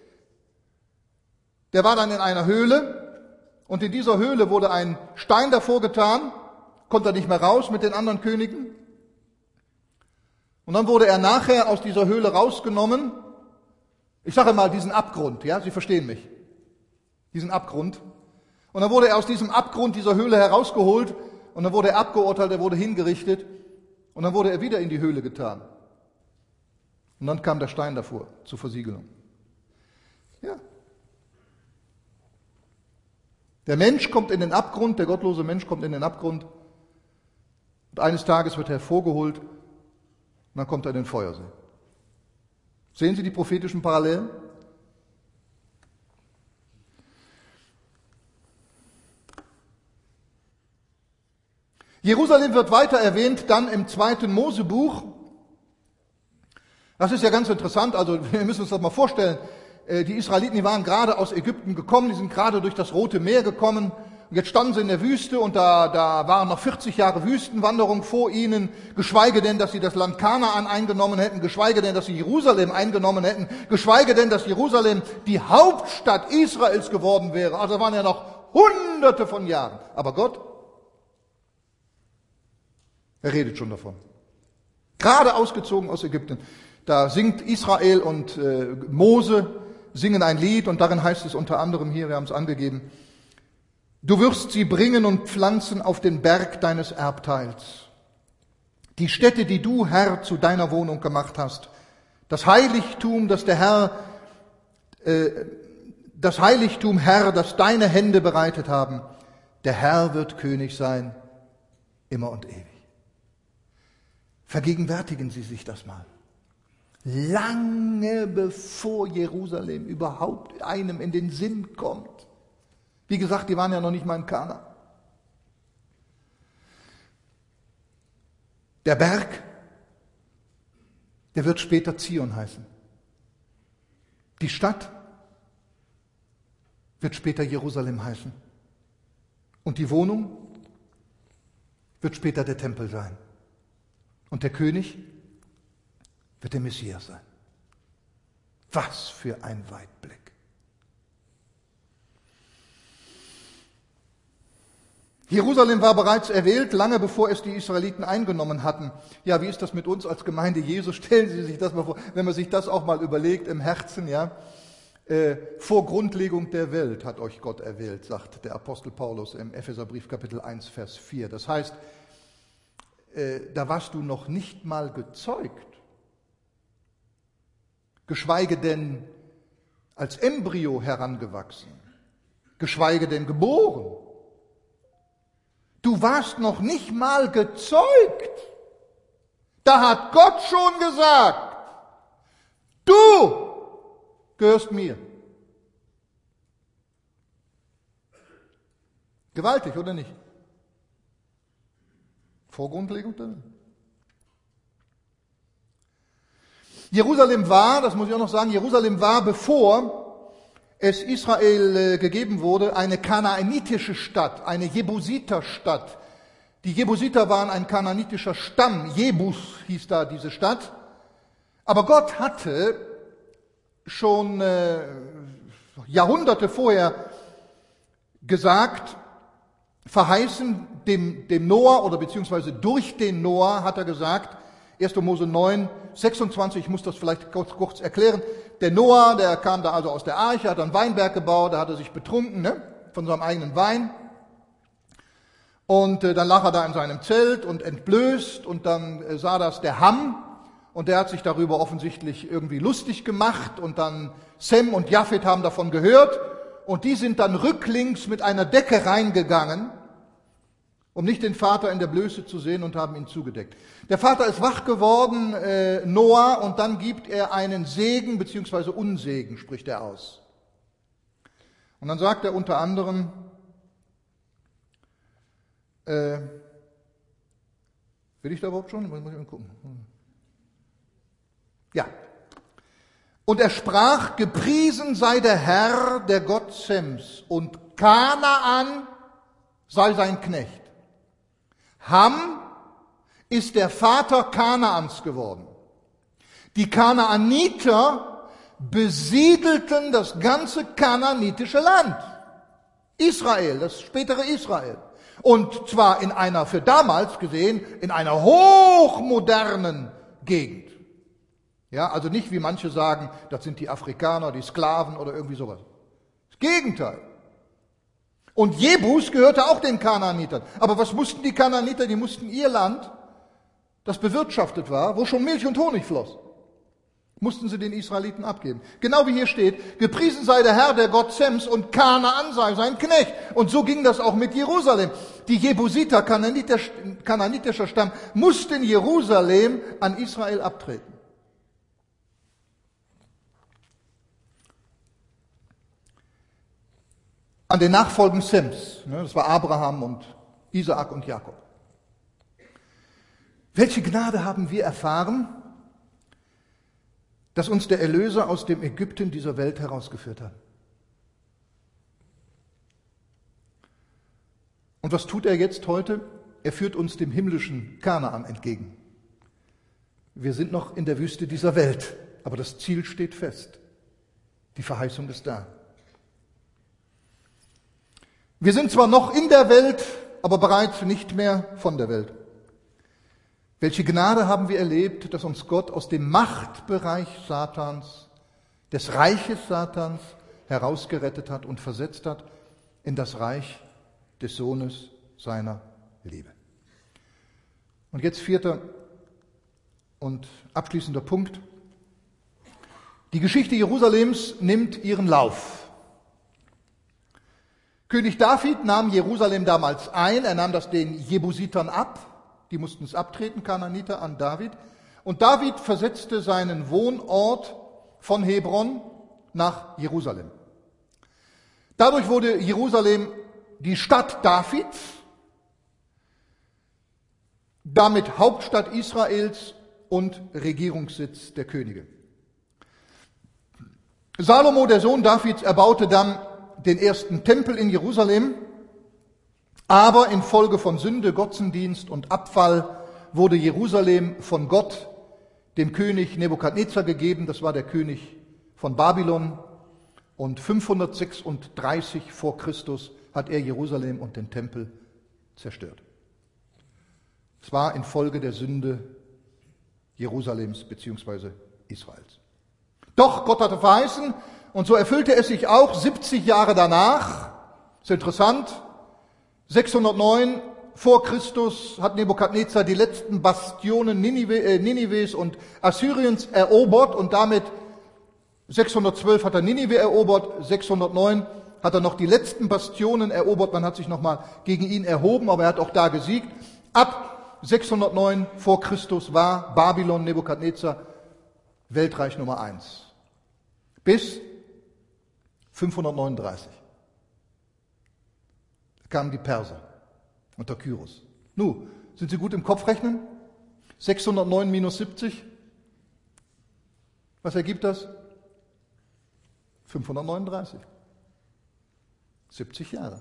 der war dann in einer Höhle und in dieser Höhle wurde ein Stein davor getan, konnte er nicht mehr raus mit den anderen Königen. Und dann wurde er nachher aus dieser Höhle rausgenommen. Ich sage mal diesen Abgrund, ja, Sie verstehen mich. Diesen Abgrund. Und dann wurde er aus diesem Abgrund dieser Höhle herausgeholt und dann wurde er abgeurteilt, er wurde hingerichtet und dann wurde er wieder in die Höhle getan. Und dann kam der Stein davor zur Versiegelung. Ja. Der Mensch kommt in den Abgrund, der gottlose Mensch kommt in den Abgrund und eines Tages wird er hervorgeholt und dann kommt er in den Feuersee. Sehen Sie die prophetischen Parallelen? Jerusalem wird weiter erwähnt, dann im 2. Mosebuch. Das ist ja ganz interessant, also wir müssen uns das mal vorstellen. Die Israeliten, die waren gerade aus Ägypten gekommen, die sind gerade durch das Rote Meer gekommen. Und jetzt standen sie in der Wüste und da waren noch 40 Jahre Wüstenwanderung vor ihnen, geschweige denn, dass sie das Land Kanaan eingenommen hätten, geschweige denn, dass sie Jerusalem eingenommen hätten, geschweige denn, dass Jerusalem die Hauptstadt Israels geworden wäre. Also waren ja noch Hunderte von Jahren. Aber Gott, er redet schon davon. Gerade ausgezogen aus Ägypten. Da singt Israel und Mose singen ein Lied und darin heißt es unter anderem hier, wir haben es angegeben, du wirst sie bringen und pflanzen auf den Berg deines Erbteils. Die Stätte, die du, Herr, zu deiner Wohnung gemacht hast. Das Heiligtum, das Heiligtum, Herr, das deine Hände bereitet haben. Der Herr wird König sein, immer und ewig. Vergegenwärtigen Sie sich das mal. Lange bevor Jerusalem überhaupt einem in den Sinn kommt. Wie gesagt, die waren ja noch nicht mal in Kanaan. Der Berg, der wird später Zion heißen. Die Stadt wird später Jerusalem heißen. Und die Wohnung wird später der Tempel sein. Und der König wird der Messias sein. Was für ein Weitblick. Jerusalem war bereits erwählt, lange bevor es die Israeliten eingenommen hatten. Ja, wie ist das mit uns als Gemeinde Jesu? Stellen Sie sich das mal vor, wenn man sich das auch mal überlegt im Herzen, ja. Vor Grundlegung der Welt hat euch Gott erwählt, sagt der Apostel Paulus im Epheserbrief Kapitel 1, Vers 4. Das heißt, da warst du noch nicht mal gezeugt, geschweige denn als Embryo herangewachsen, geschweige denn geboren. Du warst noch nicht mal gezeugt. Da hat Gott schon gesagt, du gehörst mir. Gewaltig, oder nicht? Vor Grundlegung der Welt. Jerusalem war, das muss ich auch noch sagen, Jerusalem war, bevor es Israel gegeben wurde, eine kanaanitische Stadt, eine Jebusiterstadt. Die Jebusiter waren ein kanaanitischer Stamm, Jebus hieß da diese Stadt. Aber Gott hatte schon Jahrhunderte vorher gesagt, verheißen dem Noah oder beziehungsweise durch den Noah hat er gesagt, 1. Mose 9, 26, ich muss das vielleicht kurz erklären. Der Noah, der kam da also aus der Arche, hat einen Weinberg gebaut, da hat er sich betrunken von seinem eigenen Wein. Und dann lag er da in seinem Zelt und entblößt und dann sah das der Ham und der hat sich darüber offensichtlich irgendwie lustig gemacht und dann Sem und Japhet haben davon gehört und die sind dann rücklings mit einer Decke reingegangen, um nicht den Vater in der Blöße zu sehen und haben ihn zugedeckt. Der Vater ist wach geworden, Noah, und dann gibt er einen Segen bzw. Unsegen, spricht er aus. Und dann sagt er unter anderem, will ich da überhaupt schon? Muss ich mal gucken. Ja. Und er sprach, gepriesen sei der Herr, der Gott Sems, und Kanaan sei sein Knecht. Ham ist der Vater Kanaans geworden. Die Kanaaniter besiedelten das ganze kanaanitische Land. Israel, das spätere Israel. Und zwar in einer, für damals gesehen, in einer hochmodernen Gegend. Ja, also nicht wie manche sagen, das sind die Afrikaner, die Sklaven oder irgendwie sowas. Das Gegenteil. Und Jebus gehörte auch den Kanaanitern. Aber was mussten die Kanaaniter? Die mussten ihr Land, das bewirtschaftet war, wo schon Milch und Honig floss, mussten sie den Israeliten abgeben. Genau wie hier steht, gepriesen sei der Herr, der Gott Sems, und Kanaan sei sein Knecht. Und so ging das auch mit Jerusalem. Die Jebusiter, kanaanitischer Stamm, mussten Jerusalem an Israel abtreten. An den Nachfolgen Sems, das war Abraham und Isaak und Jakob. Welche Gnade haben wir erfahren, dass uns der Erlöser aus dem Ägypten dieser Welt herausgeführt hat. Und was tut er jetzt heute? Er führt uns dem himmlischen Kanaan entgegen. Wir sind noch in der Wüste dieser Welt, aber das Ziel steht fest. Die Verheißung ist da. Wir sind zwar noch in der Welt, aber bereits nicht mehr von der Welt. Welche Gnade haben wir erlebt, dass uns Gott aus dem Machtbereich Satans, des Reiches Satans, herausgerettet hat und versetzt hat in das Reich des Sohnes seiner Liebe. Und jetzt 4. und abschließender Punkt. Die Geschichte Jerusalems nimmt ihren Lauf. König David nahm Jerusalem damals ein, er nahm das den Jebusitern ab, die mussten es abtreten, Kanaaniter, an David. Und David versetzte seinen Wohnort von Hebron nach Jerusalem. Dadurch wurde Jerusalem die Stadt Davids, damit Hauptstadt Israels und Regierungssitz der Könige. Salomo, der Sohn Davids, erbaute dann den ersten Tempel in Jerusalem, aber infolge von Sünde, Götzendienst und Abfall wurde Jerusalem von Gott dem König Nebukadnezar gegeben, das war der König von Babylon, und 536 vor Christus hat er Jerusalem und den Tempel zerstört. Es war infolge der Sünde Jerusalems bzw. Israels. Doch Gott hatte verheißen, und so erfüllte es sich auch 70 Jahre danach. Ist interessant. 609 vor Christus hat Nebukadnezar die letzten Bastionen Ninives und Assyriens erobert und damit 612 hat er Ninive erobert, 609 hat er noch die letzten Bastionen erobert, man hat sich nochmal gegen ihn erhoben, aber er hat auch da gesiegt. Ab 609 vor Christus war Babylon, Nebukadnezar, Weltreich Nummer 1. Bis 539. Da kamen die Perser unter Kyros. Nun, sind Sie gut im Kopfrechnen? 609 minus 70. Was ergibt das? 539. 70 Jahre.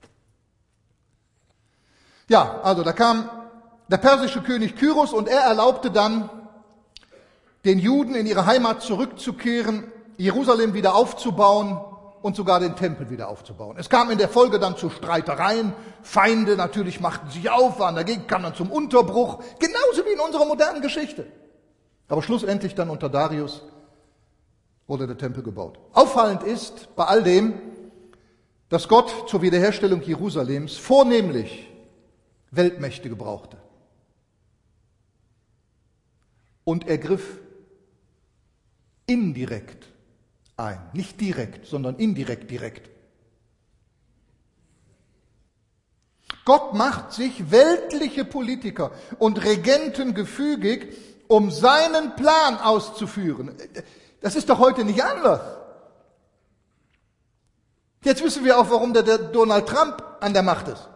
Ja, also da kam der persische König Kyros und er erlaubte dann den Juden in ihre Heimat zurückzukehren, Jerusalem wieder aufzubauen und sogar den Tempel wieder aufzubauen. Es kam in der Folge dann zu Streitereien, Feinde natürlich machten sich auf, waren dagegen, kam dann zum Unterbruch, genauso wie in unserer modernen Geschichte. Aber schlussendlich dann unter Darius wurde der Tempel gebaut. Auffallend ist bei all dem, dass Gott zur Wiederherstellung Jerusalems vornehmlich Weltmächte gebrauchte. Und er griff indirekt ein. Nicht direkt, sondern indirekt direkt. Gott macht sich weltliche Politiker und Regenten gefügig, um seinen Plan auszuführen. Das ist doch heute nicht anders. Jetzt wissen wir auch, warum der Donald Trump an der Macht ist.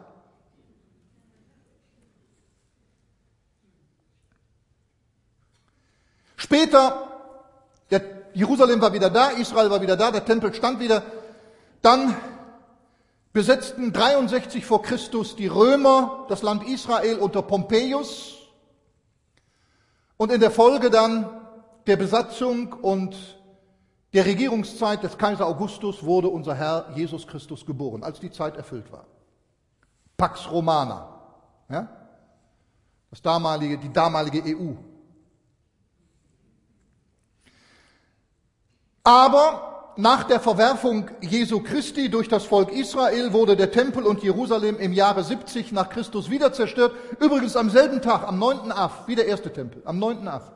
Später, Jerusalem war wieder da, Israel war wieder da, der Tempel stand wieder. Dann besetzten 63 vor Christus die Römer das Land Israel unter Pompeius. Und in der Folge dann der Besatzung und der Regierungszeit des Kaiser Augustus wurde unser Herr Jesus Christus geboren, als die Zeit erfüllt war. Pax Romana, ja? Die damalige EU. Aber nach der Verwerfung Jesu Christi durch das Volk Israel wurde der Tempel und Jerusalem im Jahre 70 nach Christus wieder zerstört. Übrigens am selben Tag, am 9. Av, wie der erste Tempel, am 9. Av.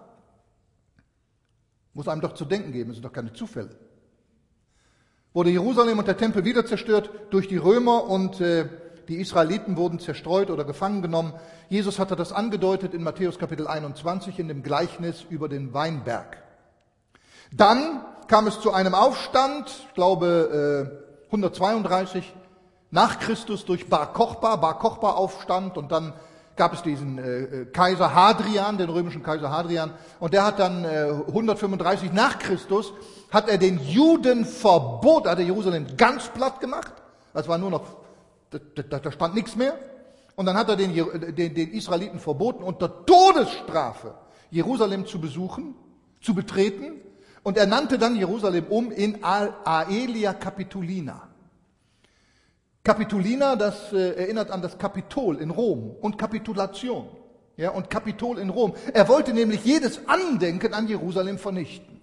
Muss einem doch zu denken geben, das sind doch keine Zufälle. Wurde Jerusalem und der Tempel wieder zerstört durch die Römer und die Israeliten wurden zerstreut oder gefangen genommen. Jesus hatte das angedeutet in Matthäus Kapitel 21 in dem Gleichnis über den Weinberg. Dann kam es zu einem Aufstand, ich glaube 132 nach Christus durch Bar Kochba Aufstand und dann gab es diesen Kaiser Hadrian, den römischen Kaiser Hadrian und der hat dann 135 nach Christus, hat er den Juden verboten, hat er Jerusalem ganz platt gemacht, das war nur noch, da stand nichts mehr und dann hat er den Israeliten verboten unter Todesstrafe Jerusalem zu besuchen, zu betreten. Und er nannte dann Jerusalem in Aelia Capitolina. Capitolina, das erinnert an das Kapitol in Rom und Kapitulation. Ja, und Kapitol in Rom. Er wollte nämlich jedes Andenken an Jerusalem vernichten.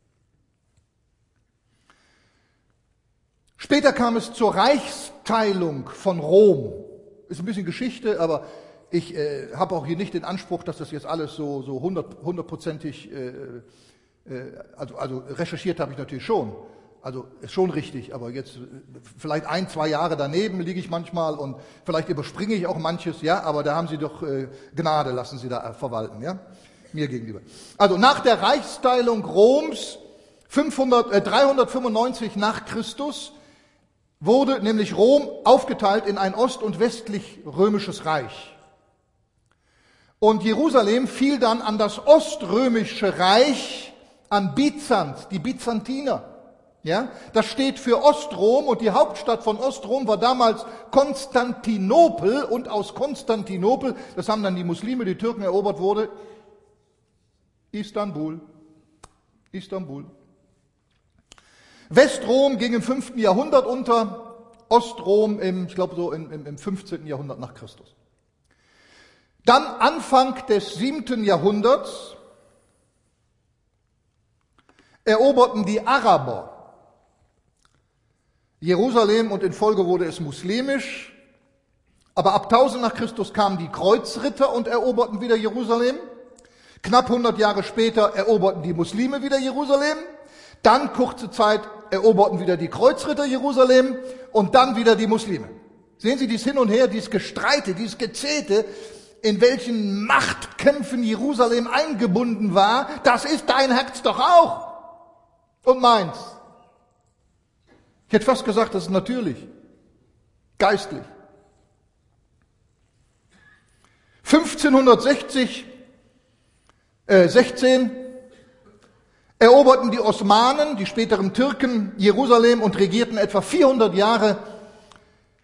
Später kam es zur Reichsteilung von Rom. Ist ein bisschen Geschichte, aber ich habe auch hier nicht den Anspruch, dass das jetzt alles so 100%ig also recherchiert habe ich natürlich schon, also ist schon richtig, aber jetzt vielleicht 1-2 Jahre daneben liege ich manchmal und vielleicht überspringe ich auch manches, ja, aber da haben Sie doch Gnade, lassen Sie da verwalten, ja, mir gegenüber. Also nach der Reichsteilung Roms 395 nach Christus wurde nämlich Rom aufgeteilt in ein ost- und westlich römisches Reich. Und Jerusalem fiel dann an das oströmische Reich, an Byzanz, die Byzantiner. Ja, das steht für Ostrom und die Hauptstadt von Ostrom war damals Konstantinopel und aus Konstantinopel, das haben dann die Muslime, die Türken erobert wurde, Istanbul. Westrom ging im 5. Jahrhundert unter, Ostrom im 15. Jahrhundert nach Christus. Dann Anfang des 7. Jahrhunderts eroberten die Araber Jerusalem und in Folge wurde es muslimisch. Aber ab 1000 nach Christus kamen die Kreuzritter und eroberten wieder Jerusalem. Knapp 100 Jahre später eroberten die Muslime wieder Jerusalem. Dann kurze Zeit eroberten wieder die Kreuzritter Jerusalem und dann wieder die Muslime. Sehen Sie dies hin und her, dieses Gestreite, dieses Gezete, in welchen Machtkämpfen Jerusalem eingebunden war. Das ist dein Herz doch auch. Und meins. Ich hätte fast gesagt, das ist natürlich, geistlich. 1516 eroberten die Osmanen, die späteren Türken, Jerusalem und regierten etwa 400 Jahre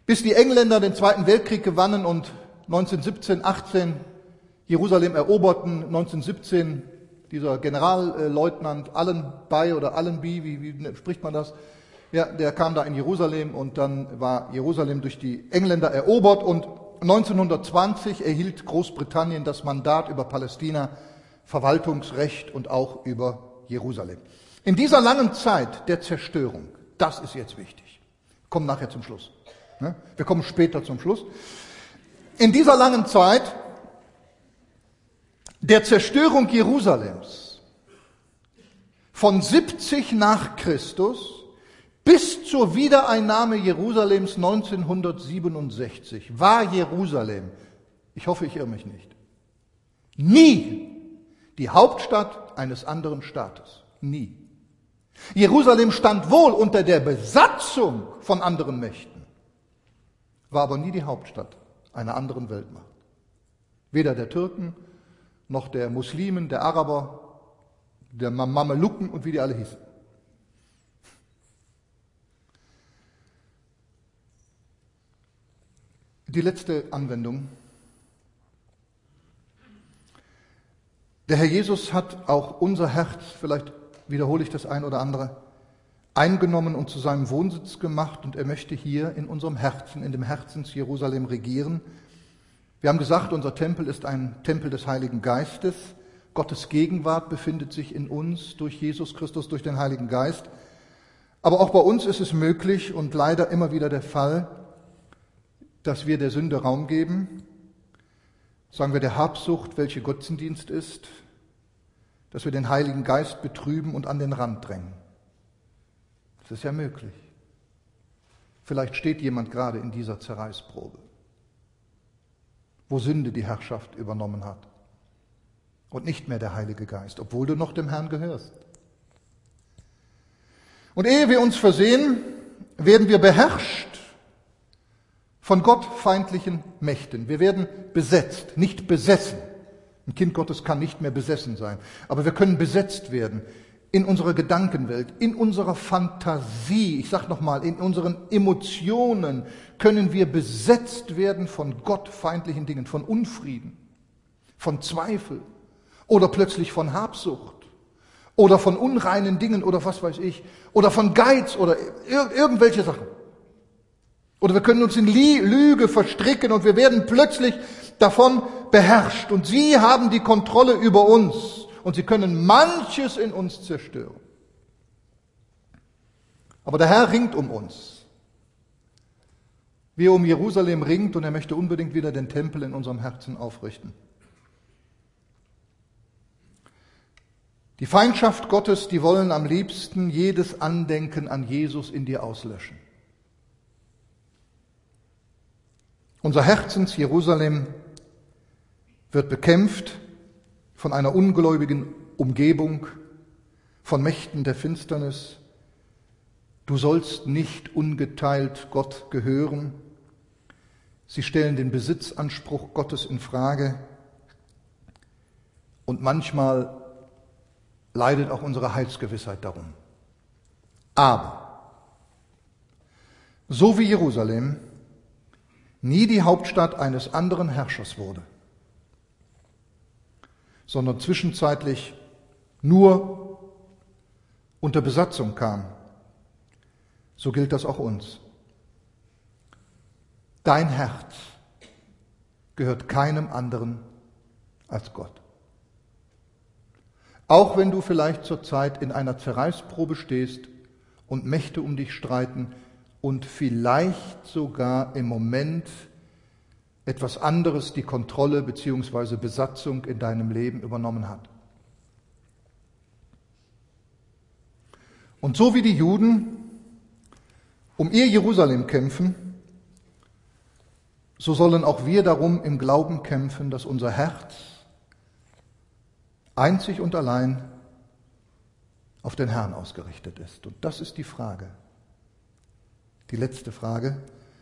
Bis die Engländer den Zweiten Weltkrieg gewannen und 1917, 18 Jerusalem eroberten, 1917 dieser Generalleutnant Allenby oder Allenby, wie spricht man das? Ja, der kam da in Jerusalem und dann war Jerusalem durch die Engländer erobert und 1920 erhielt Großbritannien das Mandat über Palästina, Verwaltungsrecht und auch über Jerusalem. In dieser langen Zeit der Zerstörung, das ist jetzt wichtig, wir kommen nachher zum Schluss, wir kommen später zum Schluss, in dieser langen Zeit der Zerstörung Jerusalems von 70 nach Christus bis zur Wiedereinnahme Jerusalems 1967 war Jerusalem, ich hoffe, ich irre mich nicht, nie die Hauptstadt eines anderen Staates. Nie. Jerusalem stand wohl unter der Besatzung von anderen Mächten, war aber nie die Hauptstadt einer anderen Weltmacht. Weder der Türken, noch der Muslimen, der Araber, der Mamelucken und wie die alle hießen. Die letzte Anwendung. Der Herr Jesus hat auch unser Herz, vielleicht wiederhole ich das ein oder andere, eingenommen und zu seinem Wohnsitz gemacht und er möchte hier in unserem Herzen, in dem Herzens Jerusalem regieren. Wir haben gesagt, unser Tempel ist ein Tempel des Heiligen Geistes. Gottes Gegenwart befindet sich in uns durch Jesus Christus, durch den Heiligen Geist. Aber auch bei uns ist es möglich und leider immer wieder der Fall, dass wir der Sünde Raum geben, sagen wir der Habsucht, welche Götzendienst ist, dass wir den Heiligen Geist betrüben und an den Rand drängen. Das ist ja möglich. Vielleicht steht jemand gerade in dieser Zerreißprobe, wo Sünde die Herrschaft übernommen hat und nicht mehr der Heilige Geist, obwohl du noch dem Herrn gehörst. Und ehe wir uns versehen, werden wir beherrscht von gottfeindlichen Mächten. Wir werden besetzt, nicht besessen. Ein Kind Gottes kann nicht mehr besessen sein, aber wir können besetzt werden in unserer Gedankenwelt, in unserer Fantasie, ich sage nochmal, in unseren Emotionen können wir besetzt werden von gottfeindlichen Dingen, von Unfrieden, von Zweifel oder plötzlich von Habsucht oder von unreinen Dingen oder was weiß ich oder von Geiz oder irgendwelche Sachen. Oder wir können uns in Lüge verstricken und wir werden plötzlich davon beherrscht. Und sie haben die Kontrolle über uns und sie können manches in uns zerstören. Aber der Herr ringt um uns. Wie er um Jerusalem ringt und er möchte unbedingt wieder den Tempel in unserem Herzen aufrichten. Die Feindschaft Gottes, die wollen am liebsten jedes Andenken an Jesus in dir auslöschen. Unser Herzens Jerusalem wird bekämpft von einer ungläubigen Umgebung, von Mächten der Finsternis. Du sollst nicht ungeteilt Gott gehören. Sie stellen den Besitzanspruch Gottes in Frage. Und manchmal leidet auch unsere Heilsgewissheit darum. Aber so wie Jerusalem nie die Hauptstadt eines anderen Herrschers wurde, sondern zwischenzeitlich nur unter Besatzung kam, so gilt das auch uns. Dein Herz gehört keinem anderen als Gott. Auch wenn du vielleicht zurzeit in einer Zerreißprobe stehst und Mächte um dich streiten und vielleicht sogar im Moment etwas anderes die Kontrolle bzw. Besatzung in deinem Leben übernommen hat. Und so wie die Juden um ihr Jerusalem kämpfen, so sollen auch wir darum im Glauben kämpfen, dass unser Herz einzig und allein auf den Herrn ausgerichtet ist. Und das ist die Frage. Die letzte Frage.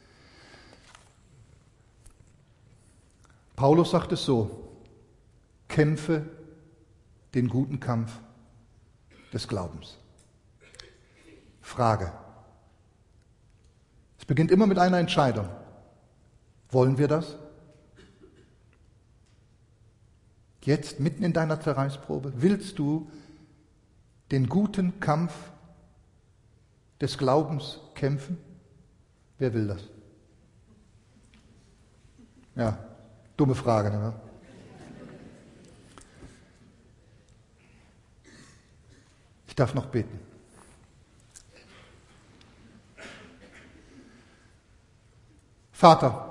Paulus sagt es so: Kämpfe den guten Kampf des Glaubens. Frage. Es beginnt immer mit einer Entscheidung. Wollen wir das? Jetzt, mitten in deiner Zerreißprobe, willst du den guten Kampf des Glaubens kämpfen? Wer will das? Ja, dumme Frage, ne? Ich darf noch beten. Vater,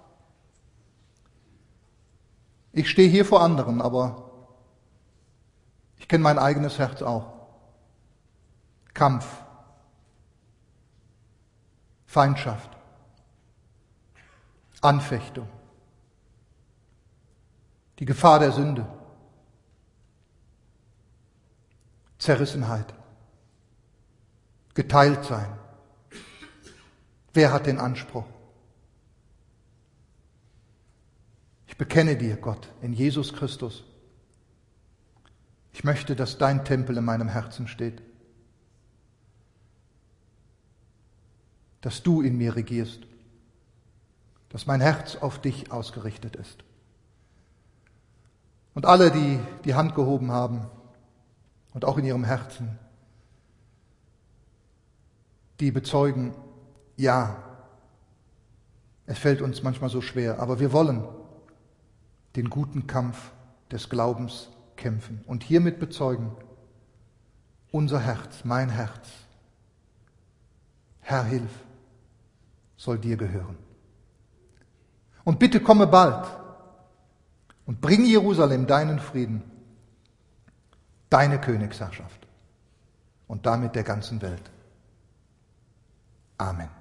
ich stehe hier vor anderen, aber ich kenne mein eigenes Herz auch. Kampf, Feindschaft, Anfechtung, die Gefahr der Sünde, Zerrissenheit, geteilt sein. Wer hat den Anspruch? Ich bekenne dir, Gott, in Jesus Christus. Ich möchte, dass dein Tempel in meinem Herzen steht, dass du in mir regierst, dass mein Herz auf dich ausgerichtet ist. Und alle, die die Hand gehoben haben und auch in ihrem Herzen, die bezeugen, ja, es fällt uns manchmal so schwer, aber wir wollen den guten Kampf des Glaubens kämpfen und hiermit bezeugen, unser Herz, mein Herz, Herr, hilf, soll dir gehören. Und bitte komme bald und bring Jerusalem deinen Frieden, deine Königsherrschaft und damit der ganzen Welt. Amen.